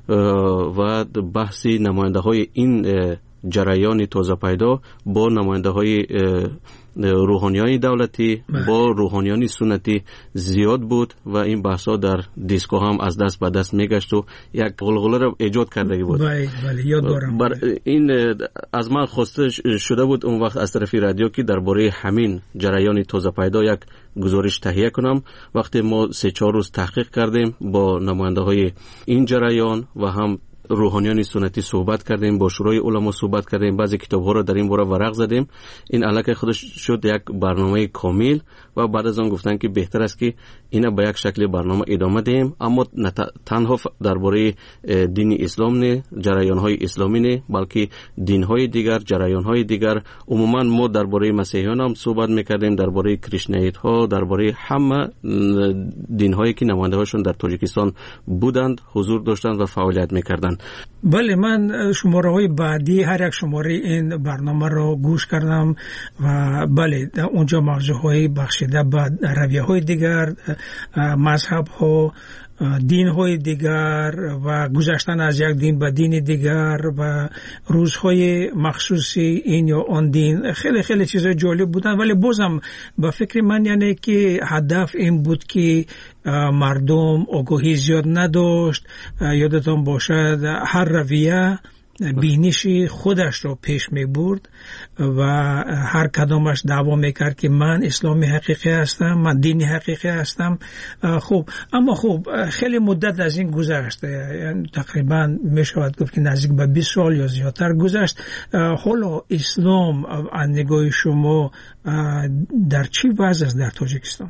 و بحث نماینده های این جریان تازه پیدا با نماینده های روحانیان دولتی با روحانیان سنتی زیاد بود و این بحثا در دیسکو هم از دست به دست میگشت و یک غلغله را ایجاد کرده بود. بله یاد دارم. این از من خواسته شده بود اون وقت از طرف رادیو که درباره همین جریان تازه پیدا یک گزارش تهیه کنم. وقتی ما 3-4 روز تحقیق کردیم با نماینده های این جریان و هم روحانیان سنتی صحبت کردیم، با شورای علما صحبت کردیم، بعضی کتاب‌ها رو در این باره ورق زدیم. این الکی خودش شد یک برنامه کامل و بعد از آن گفتن که بهتر است که اینا به یک شکل برنامه ادامه دهیم، اما تنها درباره دین اسلام نه، جریان‌های اسلامی نه، بلکه دین‌های دیگر، جریان‌های دیگر. عموما ما درباره مسیحیان هم صحبت می‌کردیم، درباره کریشنایت‌ها، درباره همه دین‌هایی که نماینده‌هاشون در تاجیکستان بودند، حضور داشتند و فعالیت می‌کردند. بله، من شماره های بعدی هر یک شماره این برنامه رو گوش کردم و بله اونجا موضوع های بخشیده به رویه های دیگر، مذهب ها، دین های دیگر و گذشتن از یک دین به دین دیگر و روزهای مخصوصی این یا آن دین، خیلی خیلی چیزای جالب بودن. ولی بازم به فکر من یعنی که هدف این بود که مردم آگاهی زیاد نداشت. یادتون باشد هر رویه بینش خودش رو پیش می برد و هر کدامش دعوا میکرد که من اسلامی حقیقی هستم، من دینی حقیقی هستم. خب اما خب خیلی مدت از این گذشت، تقریبا می شود گفت که نزدیک به 20 سال یا زیادتر گذشت. حالا اسلام از نگاه شما در چی وضع است در تاجیکستان؟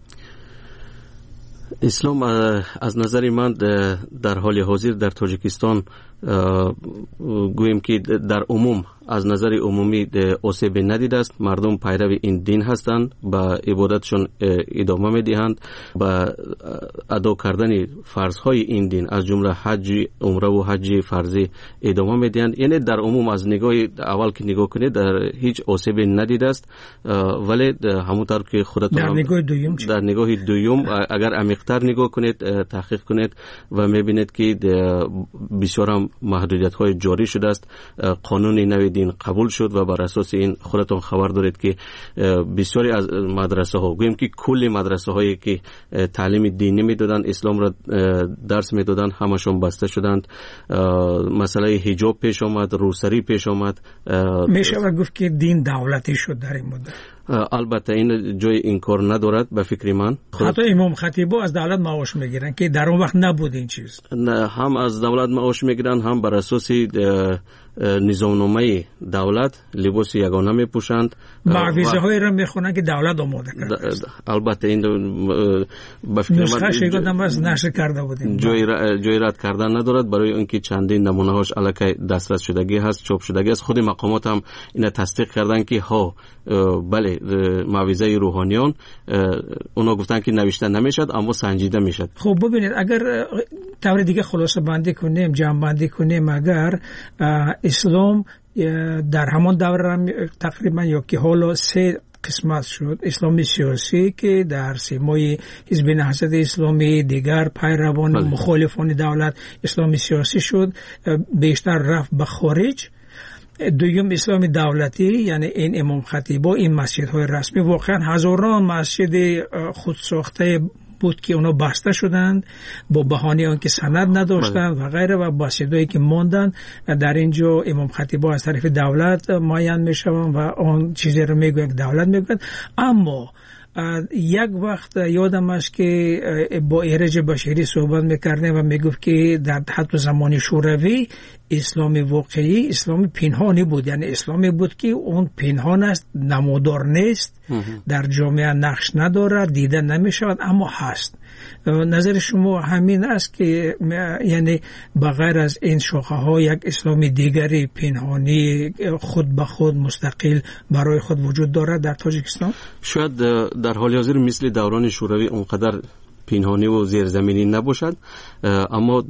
اسلام از نظر من در حال حاضر در تاجیکستان گویم که در عموم از نظر عمومی آسیب ندیده است. مردم پیرو این دین هستند، به عبادتشون ادامه میدهند، به ادا کردن فرضهای این دین از جمله حج، عمره و حج فرضی ادامه میدهند. یعنی در عموم از نگاه اول که نگاه کنید در هیچ آسیب ندیده است. ولی همونطور که خودتون در نگاه دوم اگر عمیق‌تر نگاه کنید، تحقیق کنید و میبینید که بسیار هم محدودیت‌های جاری شده است. قانون نوی دین قبول شد و بر اساس این خودتون خبر دارید که بسیاری از مدرسه‌ها، گویم که کل مدرسه‌هایی که تعلیم دینی میدادن، اسلام را درس میدادن، همشون بسته شدند. مسئله حجاب پیش آمد، روسری پیش آمد. میشه گفت که دین دولتی شد در این مدت. البته این جای انکار ندارد به فکر من. حتی امام خطیبا از دولت معاش میگیرن که در اون وقت نبود این چیز. نه، هم از دولت معاش میگیرن، هم بر اساس نظامنامه دولت لباس یگانه میپوشند، معویزه های را میخونن که دولت آماده کرده. البته این به فکر نسخه شیگادم بس نشر کرده بودیم، جای رد کردن ندارد. برای اینکه چندین نمونه هاش الکی دسترس شدگی هست، چاپ شدگی است. خود مقامات هم اینا تصدیق کردن که ها بله معویزه روحانیان اونا گفتن که نوشته نمیشد اما سنجیده میشد. خب ببینید اگر طور دیگه خلاصه بندی کنیم، جمع بندی کنیم، اگر اسلام در همان دوره تقریبا یا که حالا 3 قسمت شد. اسلام سیاسی که در سیمای حزب نهضت اسلامی، دیگر پیروان مخالفان دولت اسلام سیاسی شد، بیشتر رفت به خارج. دوم اسلام دولتی، یعنی این امام خطیبا، این مسجدهای رسمی، واقعا هزاران مسجد خودساخته بود که اونا بسته شدند با بهانه آنکه سند نداشتند و غیره، و مسجدهایی که ماندن در اینجا امام خطیبا از طرف دولت معین میشوند و آن چیزی رو میگویند که دولت میگوید. اما یک وقت یادم است که با ایرج بشیری صحبت میکردیم و میگفت که در حتی زمان شوروی اسلام واقعی اسلام پنهانی بود، یعنی اسلامی بود که اون پنهان است، نمودار نیست، در جامعه نقش ندارد، دیده نمیشود، اما هست. نظر شما همین است که یعنی بغیر از این شاخه ها یک اسلام دیگری پنهانی خود به خود مستقل برای خود وجود دارد در تاجیکستان؟ شاید در حال حاضر مثل دوران شوروی اونقدر پنهانی و زیرزمینی نباشد، اما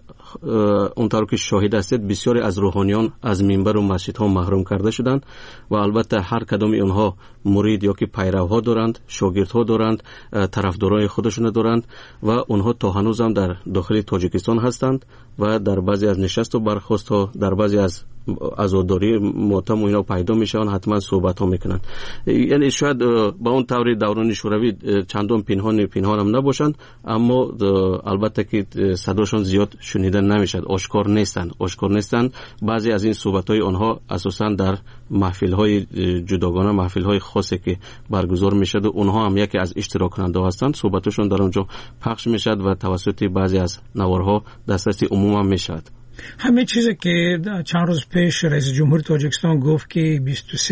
اونطور که شاهد هستید بسیاری از روحانیان از منبر و مسجدها محروم کرده شدند و البته هر کدام اونها مرید یا که پیروها دارند، شاگردها دارند، طرفدارای خودشون دارند و اونها تا هنوز هم در داخل تاجیکستان هستند و در بعضی از نشست و برخاست ها، در بعضی از عزاداری ماتم و اینا پیدا میشن، حتما صحبت ها میکنن. یعنی شاید با اون طوری دوران شوروی چندان پنهان هم نباشند، اما البته که صداشون زیاد شنیده نمیشد، آشکار نیستند. بعضی از این صحبت های آنها اساسا در محفل های جداگانه، محفل های خاصی که برگزار میشد و اونها هم یکی از اشتراک کننده هستند، صحبتشون در اونجا پخش میشد و توسط بعضی از نوارها دسترسی عموم هم میشد. همه چیزی که چند روز پیش رئیس جمهور تاجیکستان گفت که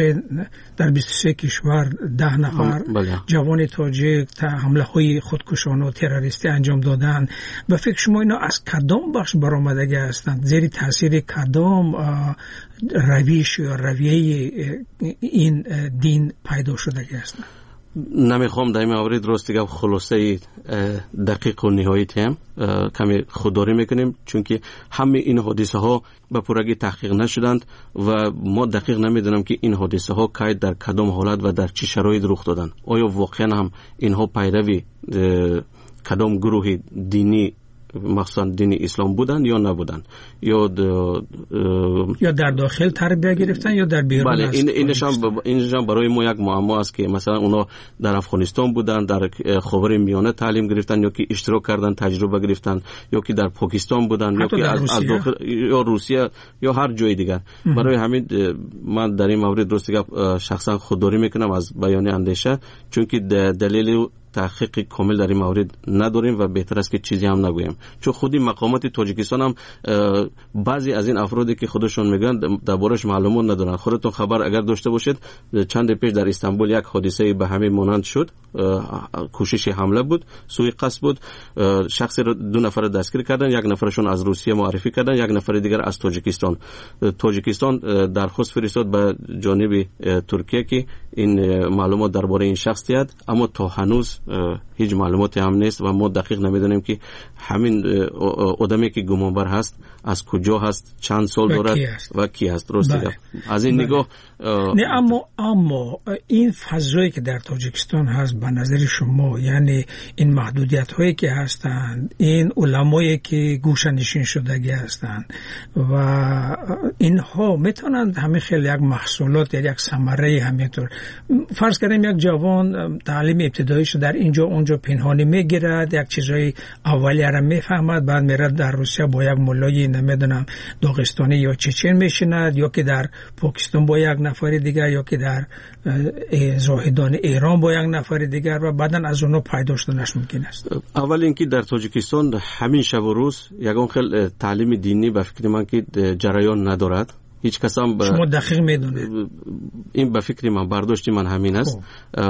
در 23 کشور 10 نفر جوان تاجیک حمله های خودکشانه و تروریستی انجام دادن، و فکر شما اینا از کدام بخش برآمدگی هستند؟ زیر تاثیر کدام رویش یا رویه این دین پیدا شدگی هستند؟ نمیخوام در این مورد راست بگم خلاصه دقیق و نهایت هم کمی خودداری میکنیم، چون که همه این حادثه ها به پورگی تحقیق نشدند و ما دقیق نمیدونم که این حادثه ها کی در کدام حالت و در چه شرایط رخ دادن. آیا واقعا هم اینها پیروی کدام گروه دینی مخصوصا دین اسلام بودن یا نبودن، یا در داخل تربیت گرفتن یا در بیرون؟ بله، اینشان برای ما یک معما است که مثلا اونا در افغانستان بودن، در خاورمیانه تعلیم گرفتن، یا که اشتراک کردن، تجربه گرفتن، یا که در پاکستان بودن، یا که از داخل یا روسیه یا هر جای دیگر. برای همین من در این مورد درست شخصا خودداری میکنم از بیان اندیشه، چون که دلیل تحقیق کامل در این مورد نداریم و بهتر است که چیزی هم نگویم، چون خودی مقامات تاجیکستان هم بعضی از این افرادی که خودشون میگن دربارش معلومات ندارن. خودتون خبر اگر داشته باشید چند پیش در استانبول یک حادثه به همین مانند شد، کوشش حمله بود، سوء قصد بود، شخصی رو 2 نفر دستگیر کردن، یک نفرشون از روسیه معرفی کردن، یک نفر دیگر از تاجیکستان درخواست فرستاد به جانب ترکیه که این معلومات درباره این شخص دهد، اما تا هنوز هیچ معلوماتی هم نیست و ما دقیق نمیدونیم که همین آدمی که گمانبر هست از کجا هست، چند سال دارد و کی هست. درسته؟ از این نگاه نه، اما این فضایی که در تاجیکستان هست به نظر شما، یعنی این محدودیت هایی که هستند، این علمایی که گوشه نشین شدگی هستند و اینها میتونند همه خیلی یک محصولات یا یک ثمره همینطور، فرض کنیم یک جوان تعلیم ابتداییش در اینجا اونجا پنهانی میگیرد، یک چیزای اولیه را میفهمد، بعد میرد در روسیه با یک مولای نمیدونم داغستانی یا چچن میشیند، یا که در پاکستان با یک نفر دیگر، یا که در زاهدان ایران با یک نفر دیگر، و بعدن از اونها پیدا شدنش ممکن است. اول اینکه در تاجیکستان همین شب و روز یگان خیلی تعلیم دینی به فکر من که جریان ندارد. هیچ کس هم شما دقیق میدونید؟ این به فکر من، برداشت من همین است.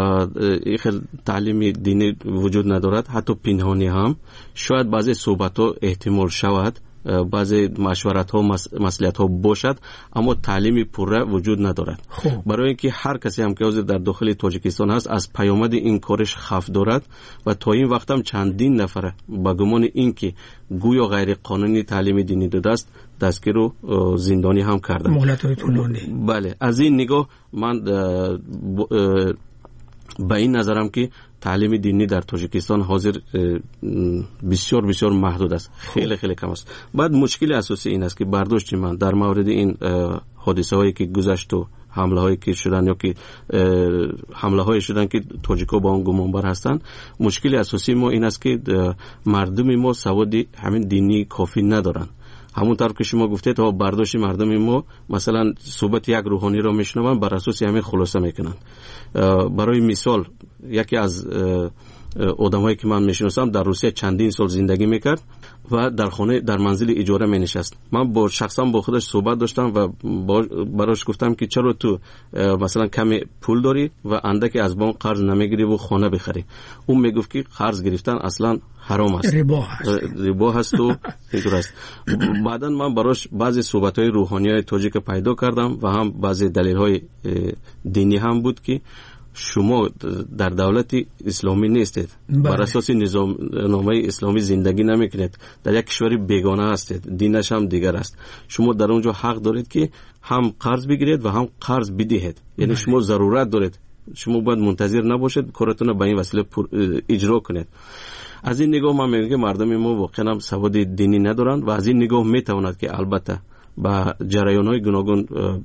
خیلی تعلیم دینی وجود ندارد، حتی پنهانی هم. شاید بعضی صحبت ها احتمال شود، بعضی مشورت ها مصلحت ها باشد، اما تعلیم پوره وجود ندارد. برای اینکه هر کسی هم که در داخل تاجیکستان هست از پیامد این کارش خوف دارد و تا این وقت هم چندین نفر با گمان اینکه گویا غیر قانونی تعلیم دینی داده است دستگیر و زندانی هم کردن. مهلت های طولانی. بله، از این نگاه من به این نظرم که تعلیم دینی در تاجیکستان حاضر بسیار بسیار محدود است، خیلی خیلی کم است. بعد مشکل اساسی این است که برداشت من در مورد این حادثه هایی که گذشت و حمله هایی که شدن یا که حمله هایی شدن که تاجیک‌ها با اون گمانبر هستند، مشکل اساسی ما این است که مردم ما سواد همین دینی کافی ندارن. همونطور که شما گفتید تا برداشت مردم ما مثلا صحبت یک روحانی را میشنون بر اساس همین خلاصه میکنن. برای مثال یکی از آدمایی که من میشناسم در روسیه چندین سال زندگی میکرد و در خانه در منزل اجاره می نشست. من با شخصا با خودش صحبت داشتم و براش گفتم که چرا تو مثلا کمی پول داری و اندکی از بانک قرض نمیگیری و خانه بخری؟ اون میگفت که قرض گرفتن اصلا حرام است، ربا هست و اینطور است. بعدا من براش بعضی صحبت‌های روحانیای تاجیک پیدا کردم و هم بعضی دلیل‌های دینی هم بود که شما در دولت اسلامی نیستید، بر اساس نظامنامه اسلامی زندگی نمیکنید، در یک کشور بیگانه هستید، دینش هم دیگر است. شما در اونجا حق دارید که هم قرض بگیرید و هم قرض بدهید. یعنی شما ضرورت دارید، شما باید منتظر نباشید کارتون به این وسیله اجرا کنید. از این نگاه من میگم مردم ما واقعا هم سواد دینی ندارند و از این نگاه میتواند که البته با جریان‌های گوناگون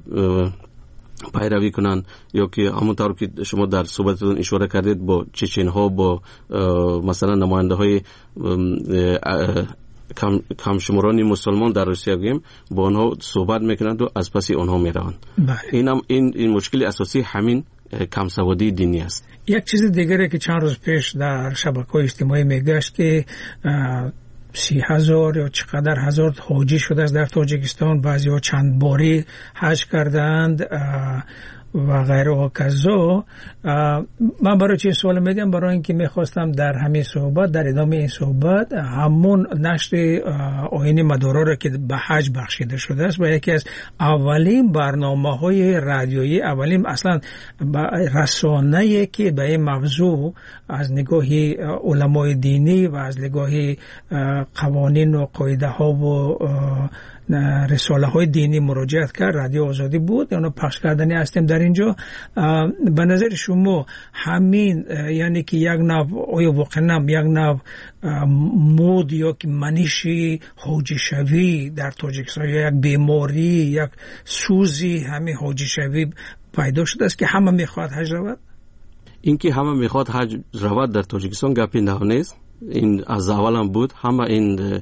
پیروی کنن یا که همونطور که شما در صحبتتون اشاره کردید با چچن‌ها، با مثلا نماینده کم شماران مسلمان در روسیه گیم با آنها صحبت میکنند و از پس آنها میروند. این مشکل اساسی همین کم سوادی دینی است. یک چیز دیگری که چند روز پیش در شبکه‌های اجتماعی میگشت که 30,000 یا چقدر هزار حاجی شده است در تاجیکستان، بعضی‌ها چند باری حج کردند و غیره و کذا. من برای چه سوال میدم؟ برای اینکه میخواستم در همین صحبت، در ادامه این صحبت، همون نشر آیین مدارا را که به حج بخشیده شده است و یکی از اولین برنامه‌های رادیویی، اولین اصلا رسانه‌ای که به این موضوع از نگاه علمای دینی و از نگاه قوانین و قاعده ها و رساله های دینی مراجعت کرد، رادیو آزادی بود. اونو پخش کردنی هستیم در اینجا. به نظر شما همین یعنی که یک نوع آیا واقعا یک نوع مود یا که منشی حاجی شوی در تاجیکستان یا یک بیماری، یک سوزی همین حاجی شوی پیدا شده است که همه میخواد حج رود؟ این که همه میخواد حج رود در تاجیکستان گپی نیست. این از اول هم بود. همه این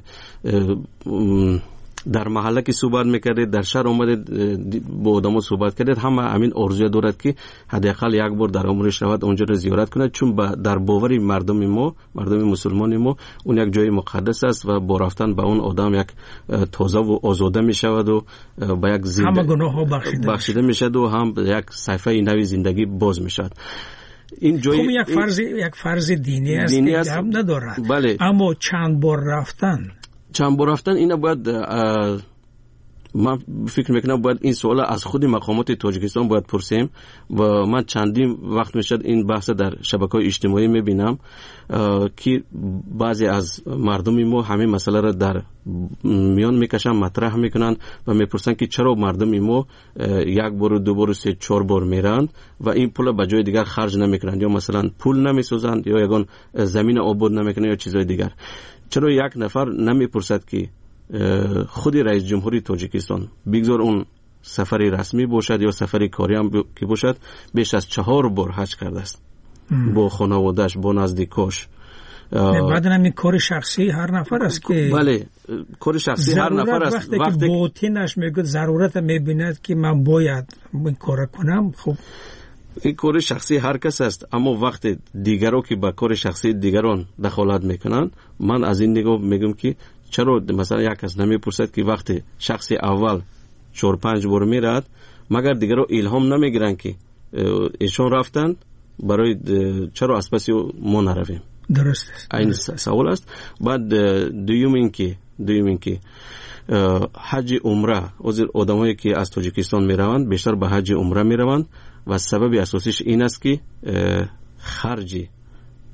در محله که صحبت میکردید، در شهر اومدید با آدم‌ها صحبت کردید، همه همین آرزوی دارد که حداقل یک بار در عمرش رود اونجا رو زیارت کنه، چون در باور مردم ما، مردم مسلمان ما، اون یک جای مقدس است و با رفتن به اون آدم یک تازه و آزاده میشود و با یک همه گناه‌ها بخشیده میشد و هم یک صفحه نوی زندگی باز میشد. این جای یک فرض دینی است که هم ندارد. بله. اما چند بار رفتن اینا باید، من فکر میکنم باید این سوال از خود مقامات تاجیکستان باید پرسیم و من چندین وقت میشد این بحث در شبکه‌های اجتماعی میبینم که بعضی از مردم ما همین مسئله را در میان میکشن، مطرح میکنن و میپرسن که چرا مردم ما یک بار، دو بار، سه، چهار بار میرن و این پول به جای دیگر خرج نمیکنن، یا مثلا پول نمیسازند یا یگان زمین آباد نمیکنن یا چیزای دیگر. چرا یک نفر نمیپرسد که خود رئیس جمهوری تاجیکستان بگذار اون سفری رسمی باشد یا سفری کاری هم که باشد، بیش از 4 بار حج کرده است با خانواده‌اش، با نزدیکاش. بعد این کار شخصی هر نفر است که بله، کار شخصی هر نفر است. وقتی که باطنش میگه ضرورت میبیند که من باید این کار کنم، خب این کار شخصی هر کس است، اما وقت دیگران که با کار شخصی دیگران دخالت میکنن، من از این نگاه میگم که چرا مثلا یک کس نمیپرسد که وقت شخصی اول 4-5 بار میرد، مگر دیگران الهام نمیگیرن که ایشون رفتن برای چرا از پس ما نرویم؟ درست است. این سوال است. بعد دوم این که حج عمره، آدمایی که از تاجیکستان میروند بیشتر به حج عمره میروند و سبب اساسیش این است که خرج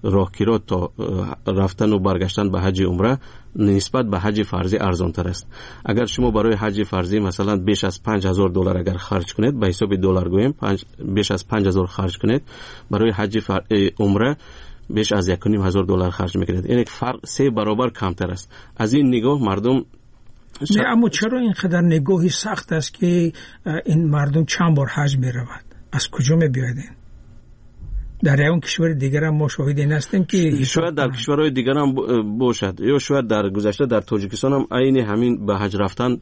راهگیرات تا رفتن و برگشتن به حج عمره نسبت به حج فرضی ارزان تر است. اگر شما برای حج فرضی مثلا بیش از $5,000 اگر خرج کنید، به حساب دلار گویم بیش از 5,000 خرج کنید، برای حج عمره بیش از $1,500 خرج میکنید. این یک فرق 3 برابر کمتر است. از این نگاه مردم اما چرا اینقدر نگاهی سخت است که این مردم چند بار حج میرود؟ از کجا میبیاید؟ در اون کشور دیگر هم ما شاهد این هستیم که شاید در کشورهای دیگر هم باشد، یا شاید در گذشته در تاجیکستان هم عین همین به حج رفتن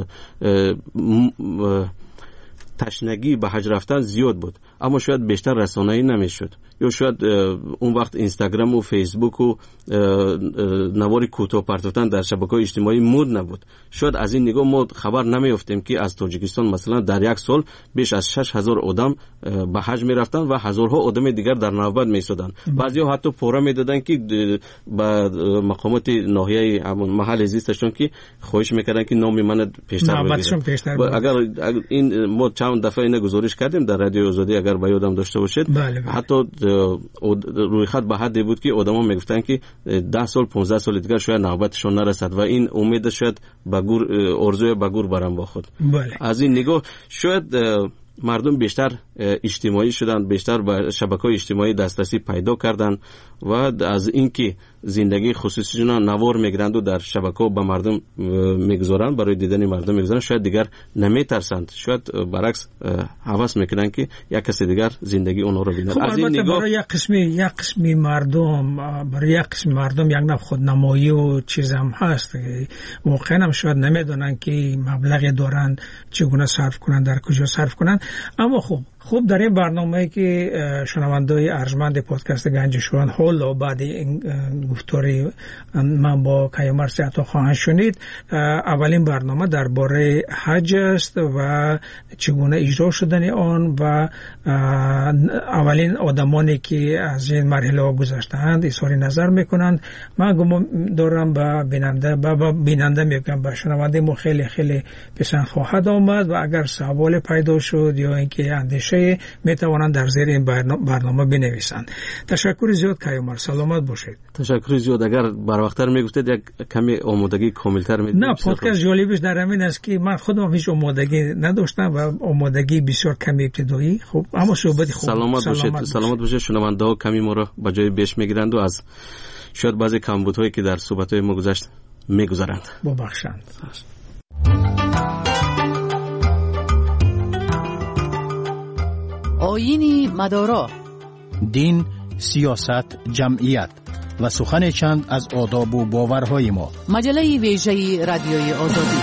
تشنگی به حج رفتن زیاد بود، اما شاید بیشتر رسانه‌ای نمیشد، یا شاید اون وقت اینستاگرام و فیسبوک و نوار کوتاه پرتوتن در شبکه‌های اجتماعی مود نبود. شاید از این نگاه ما خبر نمیافتیم که از تاجیکستان مثلا در یک سال بیش از 6,000 آدم به حج میرفتن و هزارها آدم دیگر در نوبت میایستادن. بعضیا حتی پورا میدادن که به مقامات ناحیه همون محل زیستشون که خواهش میکردن که نام من پیشتر بگیرن. اگر این ما چند دفعه اینو گزارش کردیم در رادیو آزادی، اگر به یادم داشته باشید. بله. حتی روی خط به حدی بود که آدما میگفتن که 10 سال 15 سال دیگر شاید نوبتشون نرسد و این امید شاید ارزوی بگور برام با خود. بله. از این نگاه شاید مردم بیشتر اجتماعی شدن، بیشتر به شبکه‌های اجتماعی دسترسی پیدا کردن و از اینکه زندگی خصوصیشون نوار میگیرند و در شبکه‌ها به مردم میگذارند، برای دیدن مردم میگذارند، شاید دیگر نمیترسند، شاید برعکس هوس میکنن که یک کسی دیگر زندگی اونها رو ببینه. از این نگاه برای یک قسمی مردم یک نوع خودنمایی و چیز هم هست، واقعا هم شاید نمیدونن که مبلغی دارند چگونه صرف کنند، در کجا صرف کنند. اما خب در این برنامه‌ای که شنونده‌های ارجمند پادکست گنج شویگان حالا بعد این گفتاری من با کیومرث عطا خواهند شنید، اولین برنامه درباره حج است و چگونه اجرا شدن آن و اولین آدمانی که از این مرحله گذشته‌اند اظهار نظر میکنند. من گمان دارم به بیننده میگم به شنونده ما خیلی خیلی پسند خواهد آمد و اگر سوال پیدا شد یا اینکه اندیشه میتوانند در زیر این برنامه بنویسند. تشکر زیاد کیومرث، سلامت باشید. تشکر زیاد. اگر بر وقتتر میگفتید یک کمی آمادگی کاملتر میدید. نه، پادکست جالبش در همین است که من خودم هیچ آمادگی نداشتم و آمادگی بسیار کمی ابتدایی. خب اما صحبت خوب. سلامت باشید. شنونده ها کمی ما را به جای بیش میگیرند و از شاید بعضی کمبودهایی که در صحبت های ما گذشت میگذارند. ببخشند. آیین مدارا، دین، سیاست، جمعیت و سخن چند از آداب و باورهای ما. مجله ویژه رادیوی آزادی.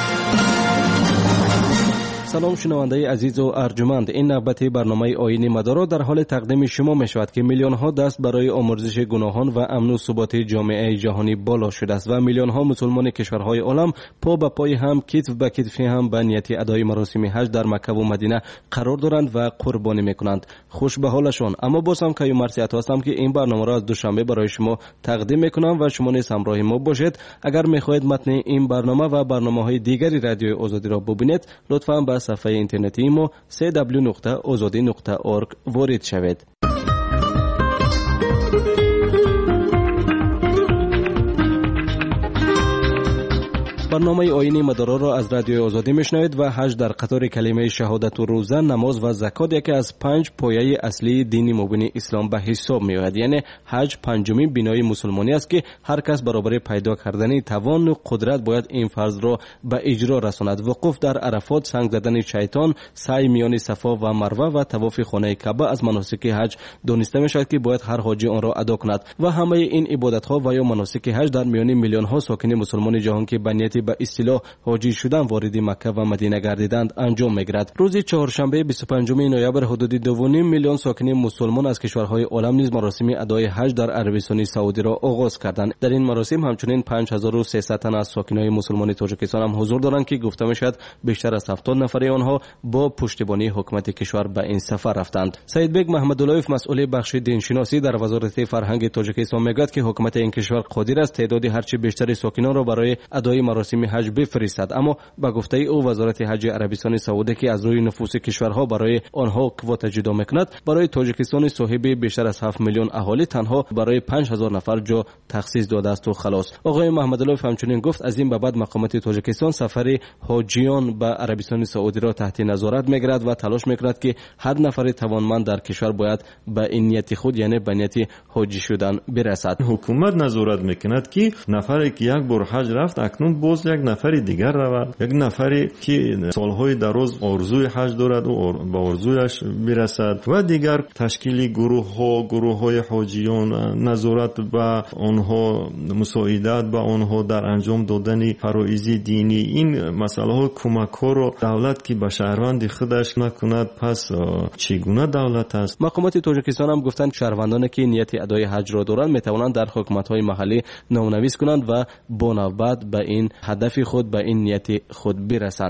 سلام شنونده عزیز و ارجمند، این نوبت برنامه آیین مدارا در حال تقدیم شما می شود که میلیون ها دست برای آمرزش گناهان و امن و ثبات جامعه جهانی بالا شده است و میلیون ها مسلمان کشورهای عالم پا به پای هم، کتف به کتف هم به نیت ادای مراسم حج در مکه و مدینه قرار دارند و قربانی میکنند. خوش به حالشان. اما باز هم کیومرث عطا هستم که این برنامه را از دوشنبه برای شما تقدیم میکنم و شما نیز همراه ما باشید. اگر میخواهید متن این برنامه و برنامه‌های دیگری رادیو آزادی را ببینید، لطفاً به صفحه اینترنتی ما www.azadi.org وارد شوید. برنامه آیین مدارا را از رادیو آزادی میشنوید و حج در قطار کلمه شهادت و روزه، نماز و زکات یکی از 5 پایه اصلی دین مبین اسلام به حساب میآید. یعنی حج پنجمین بنای مسلمانی است که هر کس برابر پیدا کردن توان و قدرت باید این فرض را به اجرا رساند. وقوف در عرفات، سنگ زدن شیطان، سعی میان صفا و مروه و طواف خانه کعبه از مناسک حج دانسته میشود که باید هر حاجی آن را ادا کند و همه این عبادت ها و یا مناسک حج در میان میلیون ها ساکن مسلمان جهان که به نیت به اصطلاح حاجی شدن وارد مکه و مدینه گردیدند انجام میگیرد. روز چهارشنبه 25 نوامبر حدود 2.5 میلیون ساکن مسلمان از کشورهای عالم نیز مراسم ادای حج در عربستان سعودی را آغاز کردند. در این مراسم همچنین 5300 تن از ساکنان مسلمان تاجیکستان هم حضور دارند که گفته میشد بیشتر از 70 نفر آنها با پشتیبانی حکومت کشور به این سفر رفتند. سید بیگ محمداللهیف مسئول بخش دینشناسی در وزارت فرهنگ تاجیکستان میگوید که حکومت این کشور قادر است تعداد هرچه بیشتر ساکنان را برای ادای مراسم مراسم حج بفرستد. اما به گفته او وزارت حج عربستان سعودی که از روی نفوس کشورها برای آنها کوتا جدا میکند، برای تاجیکستان صاحب بیشتر از 7 میلیون اهالی تنها برای 5000 نفر جا تخصیص داده است و خلاص. آقای محمدالله همچنین گفت از این به بعد مقامات تاجیکستان سفر حاجیان به عربستان سعودی را تحت نظارت میگیرد و تلاش میکند که هر نفر توانمند در کشور باید به این نیت خود یعنی به نیت حاجی شدن برسد. حکومت نظارت میکند که نفری که یک بار حج رفت اکنون باز یک نفر دیگر رود، یک نفری که سالهای دراز آرزوی حج دارد و به آرزویش برسد و دیگر تشکیل گروه‌های حاجیان، نظارت به آنها، مساعدت به آنها در انجام دادن فرایض دینی. این مسئله ها کمک ها را دولت که به شهروند خودش نکند پس چگونه دولت است؟ مقامات تاجیکستان هم گفتند شهروندانی که نیت ادای حج را دارند میتوانند در حکومت های محلی نامنویس کنند و با نوبت به این هدف خود، به این نیت خود برسند.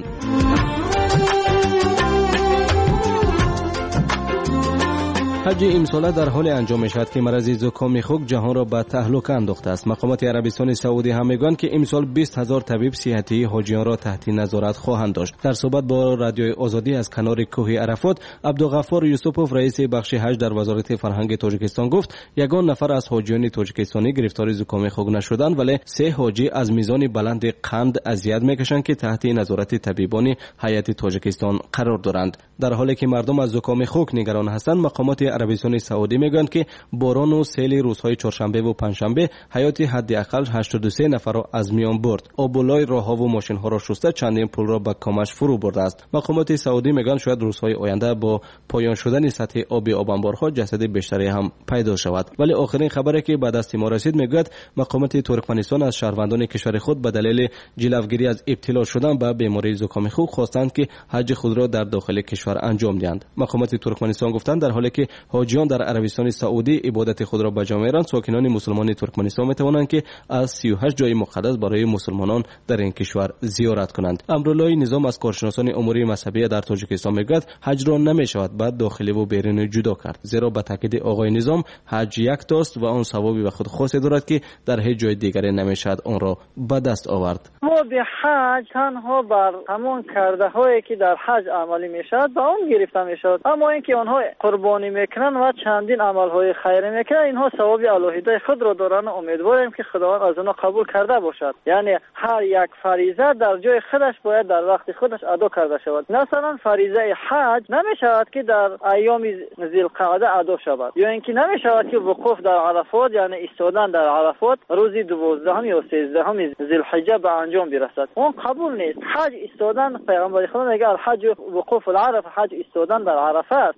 حج امساله در حال انجام میشود که مرض زکام خوک جهان را به تهلکه انداخته است. مقامات عربستان سعودی هم میگویند که امسال 20000 طبیب صحتی حاجیان را تحت نظارت خواهند داشت. در صحبت با رادیوی آزادی از کنار کوه عرفات، عبدالغفار یوسفوف رئیس بخش حج در وزارت فرهنگ تاجیکستان گفت یگان نفر از حاجیان تاجیکستانی گرفتار زکام خوک نشدند، ولی 3 حاجی از میزان بلند قند اذیت میکشند که تحت نظارت طبیبان هیئت تاجیکستان قرار دارند. در حالی که مردم از زکام خوک نگران هستند، مقامات عربستان سعودی میگویند که باران و سیل روزهای چهارشنبه و پنجشنبه حیات حداقل 83 نفر را از میان برد. آبولای راهها و ماشین ها را شسته چندین پل را به کامش فرو برده است. مقامات سعودی میگویند شاید روزهای آینده با پایان شدن سطح آب انبارها جسد بیشتری هم پیدا شود. ولی آخرین خبری که به دست ما رسید میگوید مقامات ترکمنستان از شهروندان کشور خود به دلیل جلوگیری از ابتلا شدن به بیماری زکام خوک خواستند که حج خود را در داخل کشور انجام دهند. مقامات ترکمنستان گفتند در حالی که حاجیان در عربستان سعودی عبادت خود را به جا می‌آورند، ساکنان مسلمان ترکمنستان می‌توانند که از 38 جای مقدس برای مسلمانان در این کشور زیارت کنند. امرالله نظام از کارشناسان امور مذهبی در تاجیکستان میگوید حج را نمی‌شود بعد داخلی و بیرونی جدا کرد، زیرا به تاکید آقای نظام حج یک تاست و آن ثوابی به خود خاصی دارد که در هیچ جای دیگری نمی‌شود آن را به دست آورد. ثواب حج تنها بر همان کرده هایی که در حج عملی می‌شود با اون گرفته می‌شود، اما اینکه آنها قربانی میکنن و چندین عملهای خیری میکنن اینها ثواب الهی خود را دارن. امیدواریم که خداوند از آنها قبول کرده باشد. یعنی هر یک فریضه در جای خودش باید در وقت خودش ادا کرده شود. مثلا فریضه حج نمیشود که در ایام ذوالقعده ادا شود، یا اینکه نمیشود که وقوف در عرفات یعنی ایستادن در عرفات روز 12 یا 13 ذوالحجه به انجام برسد. اون قبول نیست. حج ایستادن، پیغمبر خدا میگه الحج وقوف العرفه، حج ایستادن در عرفه است.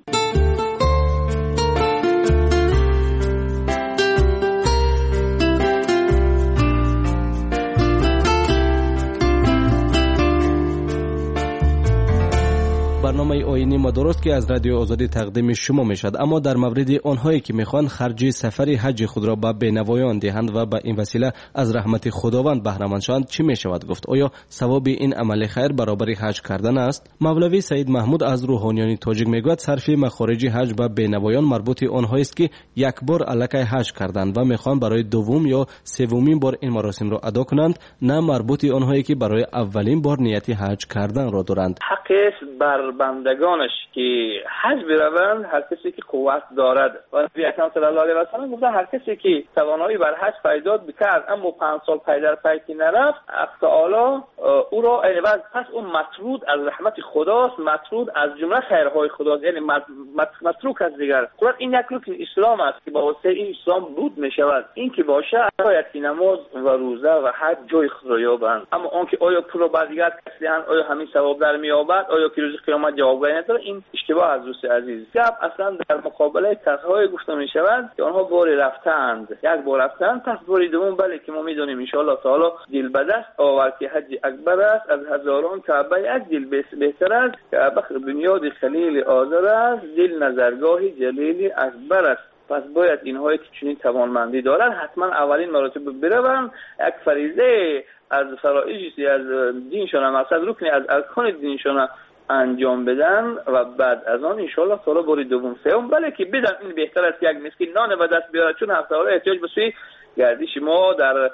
برنامه آیینی ما درست که از رادیو آزادی تقدیم شما میشد، اما در مورد آنهایی که میخوان خرج سفر حج خود را به بینوایان دهند و به این وسیله از رحمت خداوند بهره مند شوند چی میشود گفت؟ آیا ثواب این عمل خیر برابر حج کردن است؟ مولوی سید محمود از روحانیان تاجیک میگوید صرف مخارج حج به بینوایان مربوط آنهایی است که یک بار الکی حج کردند و میخوان برای دوم یا سومین بار این مراسم را ادا کنند، نه مربوط آنهایی که برای اولین بار نیت حج کردن را دارند. حقش بر بندگانش که حج بروند، هر کسی که قوت دارد. و نبی اکرم صلی الله علیه و سلم گفتن هر کسی که توانایی بر حج پیدا بکرد اما 5 سال پی در پی نرفت، تعالی او را پس اون مطرود از رحمت خداست، مطرود از جمله خیرهای خداست، یعنی متروک از دیگر. قرآن این یک رکن اسلام است که با واسطه این اسلام بود می شود. این که باشه باید که نماز و روزه و حج جای خود را یابند. اما اون که آیا پول با دیگر کسی هست، آیا همین ثواب در مییابد، آیا که روز قیامت جوابگویی نداره، این اشتباه از دوست عزیز. گپ اصلا در مقابله کسایی گفته می شود که آنها باری رفتند، یک بار رفتند، پس باری دوم بله که ما میدونیم ان شاء الله تعالی دل به دست آورد که حج اکبر است، از هزاران کعبه یک دل بهتر است، کعبه بنیاد خلیل آذر است، دل نظرگاه جلیل اکبر است. پس باید اینهایی که چنین توانمندی دارن حتما اولین مراتب بروند، یک فریضه از فرائض از دینشون، مثلا رکنی از ارکان دینشون انجام بدن و بعد از آن ان شاء الله تعالی بار دوم سوم بله که بدن. این بهتر است که یک مسکین نان به دست بیاره، چون هفته ها احتیاج به سوی گردش ما در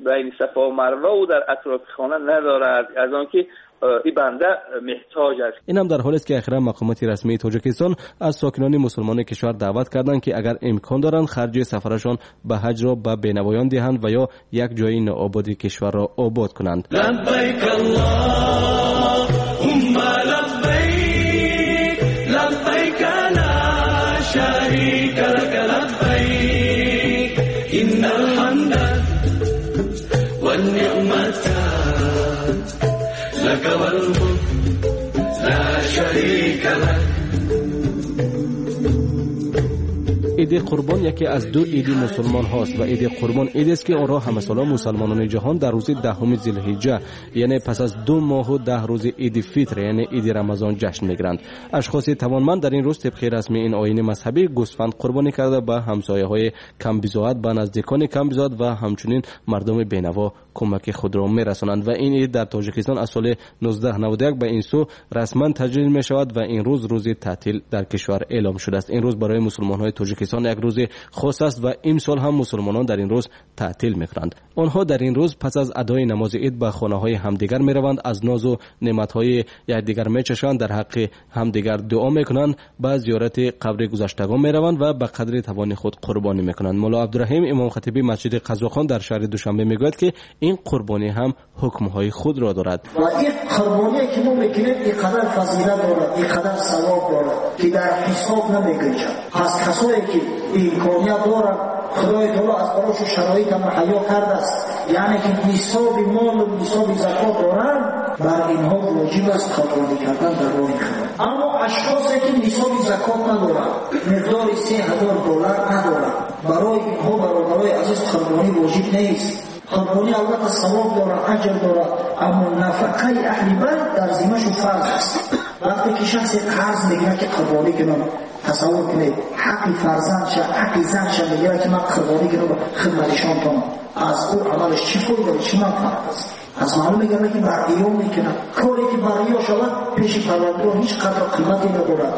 بین صفا و مروه و در اطراف خانه ندارد، از آنکه این بنده محتاج است. این هم در حالی است که اخیرا مقامات رسمی تاجیکستان از ساکنان مسلمان کشور دعوت کردند که اگر امکان دارند خرج سفرشان به حج را به بینوایان دهند و یا یک جای نوآبادی کشور را آباد کنند. لبیک اللهم لبیک لبیک لا شریک لک لبیک ان الحمد والنعمت لك والملك لا شريك لك. عید قربان یکی از دو عید مسلمان هاست و عید قربان عیدی است که آن را همه ساله مسلمانان جهان در روز 10 ذوالحجه یعنی پس از 2 ماه و 10 روز عید فطر یعنی عید رمضان جشن میگیرند. اشخاص توانمند در این روز طبق رسم این آیین مذهبی گوسفند قربانی کرده به همسایه‌های کم بضاعت، به نزدیکان کم بضاعت و همچنین مردم بینوا کمک خود را میرسانند و این عید در تاجیکستان از سال 1991 به این سو رسما تجلیل می شود و این روز تعطیل در کشور اعلام شده است. این روز برای مسلمان‌های تاجیکستان یک روز خاص است و امسال هم مسلمانان در این روز تعطیل می‌کنند. آنها در این روز پس از ادای نماز عید به خانه‌های همدیگر می‌روند، از ناز و نعمت‌های یکدیگر می‌چشند، در حق همدیگر دعا می‌کنند، به زیارت قبر گذشتگان می‌روند و به قدر توان خود قربانی می‌کنند. مولا عبدالرحیم امام خطیبی مسجد قزاقان در شهر دوشنبه میگوید که این قربانی هم حکم‌های خود را دارد. و این قربانی که ما می‌کنیم اینقدر فضیلت دارد، اینقدر ثواب دارد که در حساب نمی‌گنجد. پس کسایی که امکانیت دارد خدای تعالی از براشون شرایط مهیا کرده است، یعنی که نصاب مال و نصاب زکات دارند، بر اینها واجب است قربانی کردن در راه خدا. اما اشخاصی که نصاب زکات ندارند، مقدار $3000 ندارند، برای اینها برادرای عزیز قربانی واجب نیست. قربانی البته ثواب دارد، اجر دارد، اما نفقه اهل بیت در ذمه‌شون فرض است. وقتی که شخص قرض میگیره که قربانی کنم، تصور کنید حق فرزندش، حق زنش میگیره که من قربانی کنم خدمتشان کنم، از او عملش چی فایده، چی منفعت است؟ از معلوم میگم که بریا میکنم، کاری که بریا شود پیش پروردگار هیچ قدر قیمتی ندارد.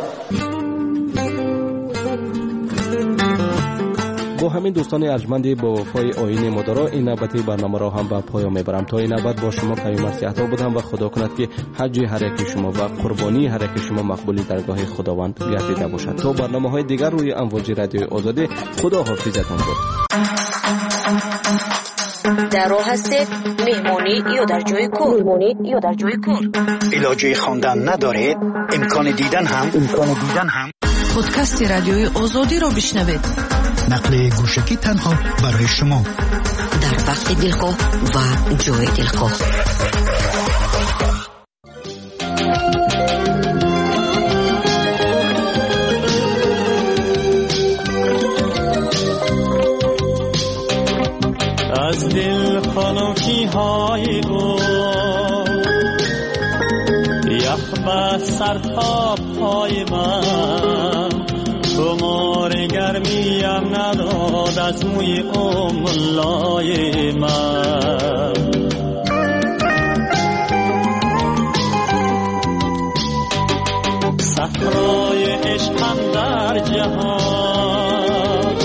با همین دوستان ارجمند با وفای آیین مدارا این نوبتی برنامه را هم به پایان میبرم. تا این نوبت با شما پیام عطا بودم و خدا کند که حج هر یک شما و قربانی هر یک شما مقبولی درگاه خداوند گردیده باشد. تا برنامه‌های دیگر روی امواج رادیوی آزادی، خدا حافظتان باد. در راه هستید مهمانی یا در جای کار علاجه خواندن ندارید، امکان دیدن هم پادکست رادیوی آزادی را بشنوید. نقل گوشکی تنها برای شما در وقت دلخواه و جای دلخواه. از دل خنکی های او یخ به سر تا پای من، خمار گرمیم نداد از موی املای من. صحرای عشقم در جهان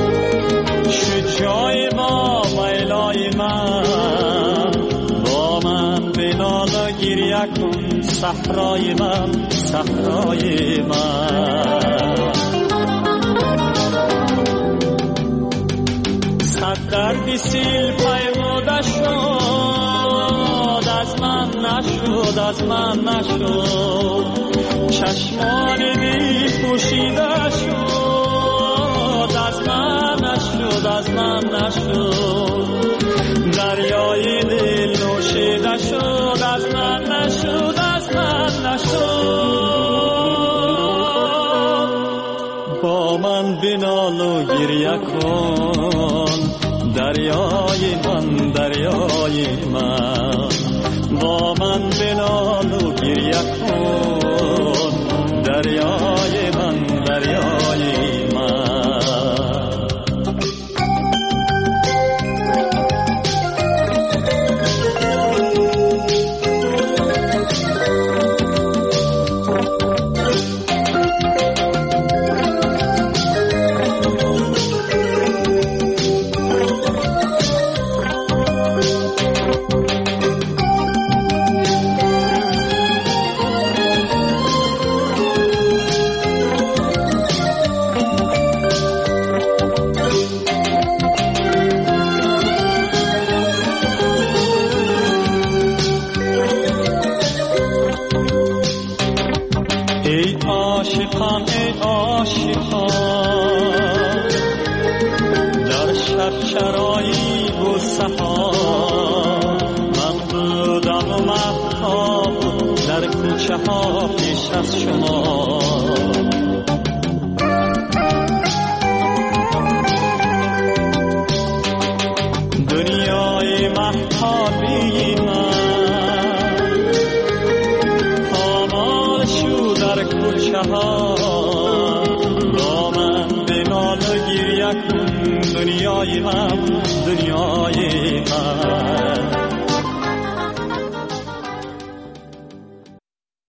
شجای با میلای من، با من بنال و گریه کن صحرای من، صحرای من. صد دردی سیل پیموده شد، از من نشد، چشمان بی پوشیده شد، از من نشد، دریای دل نوشیده شد، از من نشد. با من بنال و گریه کن دریای من، با من بنال و گریه کن دریای من. کوچه ها پیش از شما. دنیای محتابی من پامال شو در کوچه ها، با من به نال و گریه کن دنیای من.